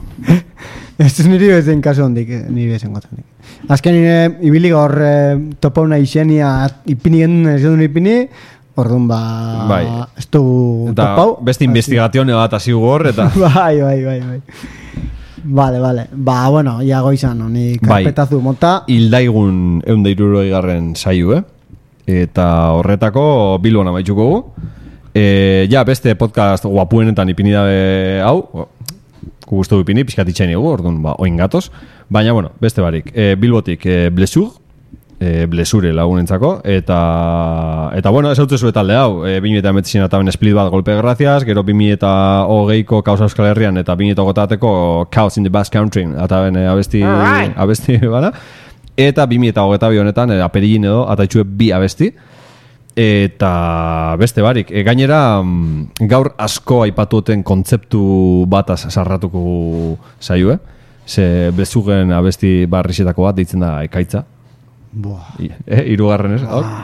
Ez niri bezen kasu hondik, niri bezen gotzen dik. Azken nire, ibili gaur topa una izenia ipini genuen, ez duen ipini, orduan
bai.
Ez du topau.
Beste investigazioa bat hasi gor, eta...
Bai. Vale. Bueno, iago izan, honi karpetazu mota.
Hildaigun 160 saio, eta horretako Bilbon amaituko gu. Ja, beste podcast guapuenetan ipini dabe hau, guztu ipini, pixkat itxaini gu, orduan, oin gatoz. Baina, bueno, beste barik, Bilbotik Blesur, Blesure lagunentzako, eta bueno, ez hautze talde hau, 2019 ataben Split bat golpe gracias, gero 2020ko Kaos Euskal Herrian, eta 2020ko Chaos in the Basque Country, ataben abesti bana. Eta 2022 honetan, aperillin edo, ataitxue bi abesti. Eta beste barik. Gainera, gaur asko aipatuten kontzeptu bataz sarratuko zaio, Ze bezugen abesti barrixetako bat deitzen da Ekaitza. Hirugarren ez?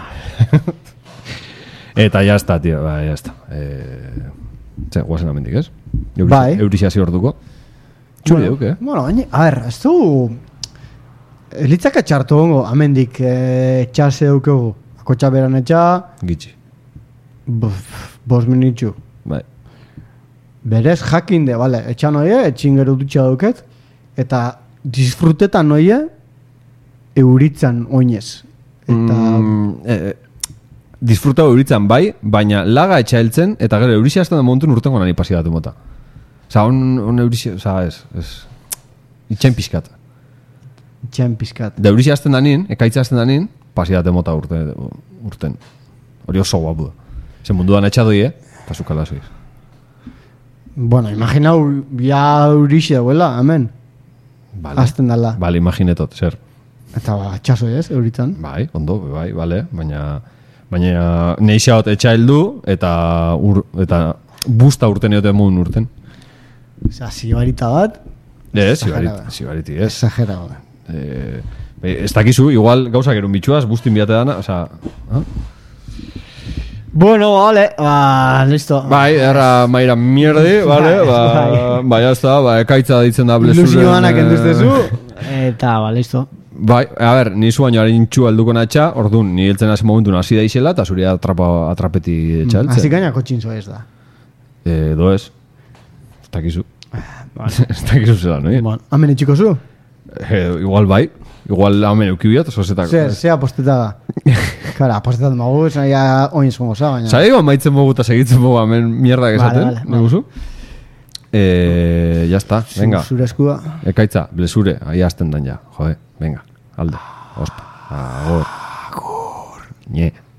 Eta jazta, tio, jazta. Guazen amendik, ez? Eurixasi orduko. Txuri duk,
Bueno, a ver, ez du... Elitzaka txartu hongo, amendik txase dukugu. Akotxa beran etxa...
Gitxi.
5 minitxu.
Bai.
berez jakinde, bale, etxan oie, etxin gero dutxa duket, eta disfrutetan oie, euritzan oinez. Eta...
disfruta euritzan bai, baina laga etxaeltzen, eta gero eurizia hasten da momentun urtengo nani pasi datu mota. Osa, on eurizia, osa, itxain pixkat.
Itxain pixkat.
Da eurizia hasten da nien, ekaitza hasten da nien, pasi datu mota urten. Hori oso guapu da. Zer munduan etxadoi, eta zukala zoiz.
Bueno, imaginau, ya eurixe dauela, hemen.
Vale.
Hasten dala.
Vale, imaginetot, zer.
Eta txaso ez, euritzan.
Bai, ondo, bai, bale, baina neixaot etxaeldu eta busta urten eote mun urten.
Osa, zibarita bat.
Zibariti, ez.
Exagerado.
Ez dakizu, igual gauzak erun bitxuaz, bustin biate dana, oza...
Bueno, vale, listo.
Bai, erra maira mierdi, vale, bai, hasta, ekaitza ditzen da blezuren...
Ilusioanak enduztezu. Eta, listo.
Bai, a ber, nizu baino harin txu alduko natxa, orduan, ni heltzen hasi momentun hasi da izela, eta zuri atrapeti etxaltzen.
Hasi gaina kotxinzo ez da.
Do ez. Ez dakizu. Ez dakizu zela, no?
Bueno, hamen etxiko zu?
Igual bai. Igual hamen eukibiat, zozetako.
Ze aposteta da. Kara, apostetat magu, ya oin eskongo za, baina...
Zai egon maitzen mogu eta segitzen mogu hamen mierdak esaten, neguzu? Ya está, venga.
Zure eskua.
Ekaitza, blesure, ahi hasten dan ja, jode, venga, alde, ospa, agor. Nye.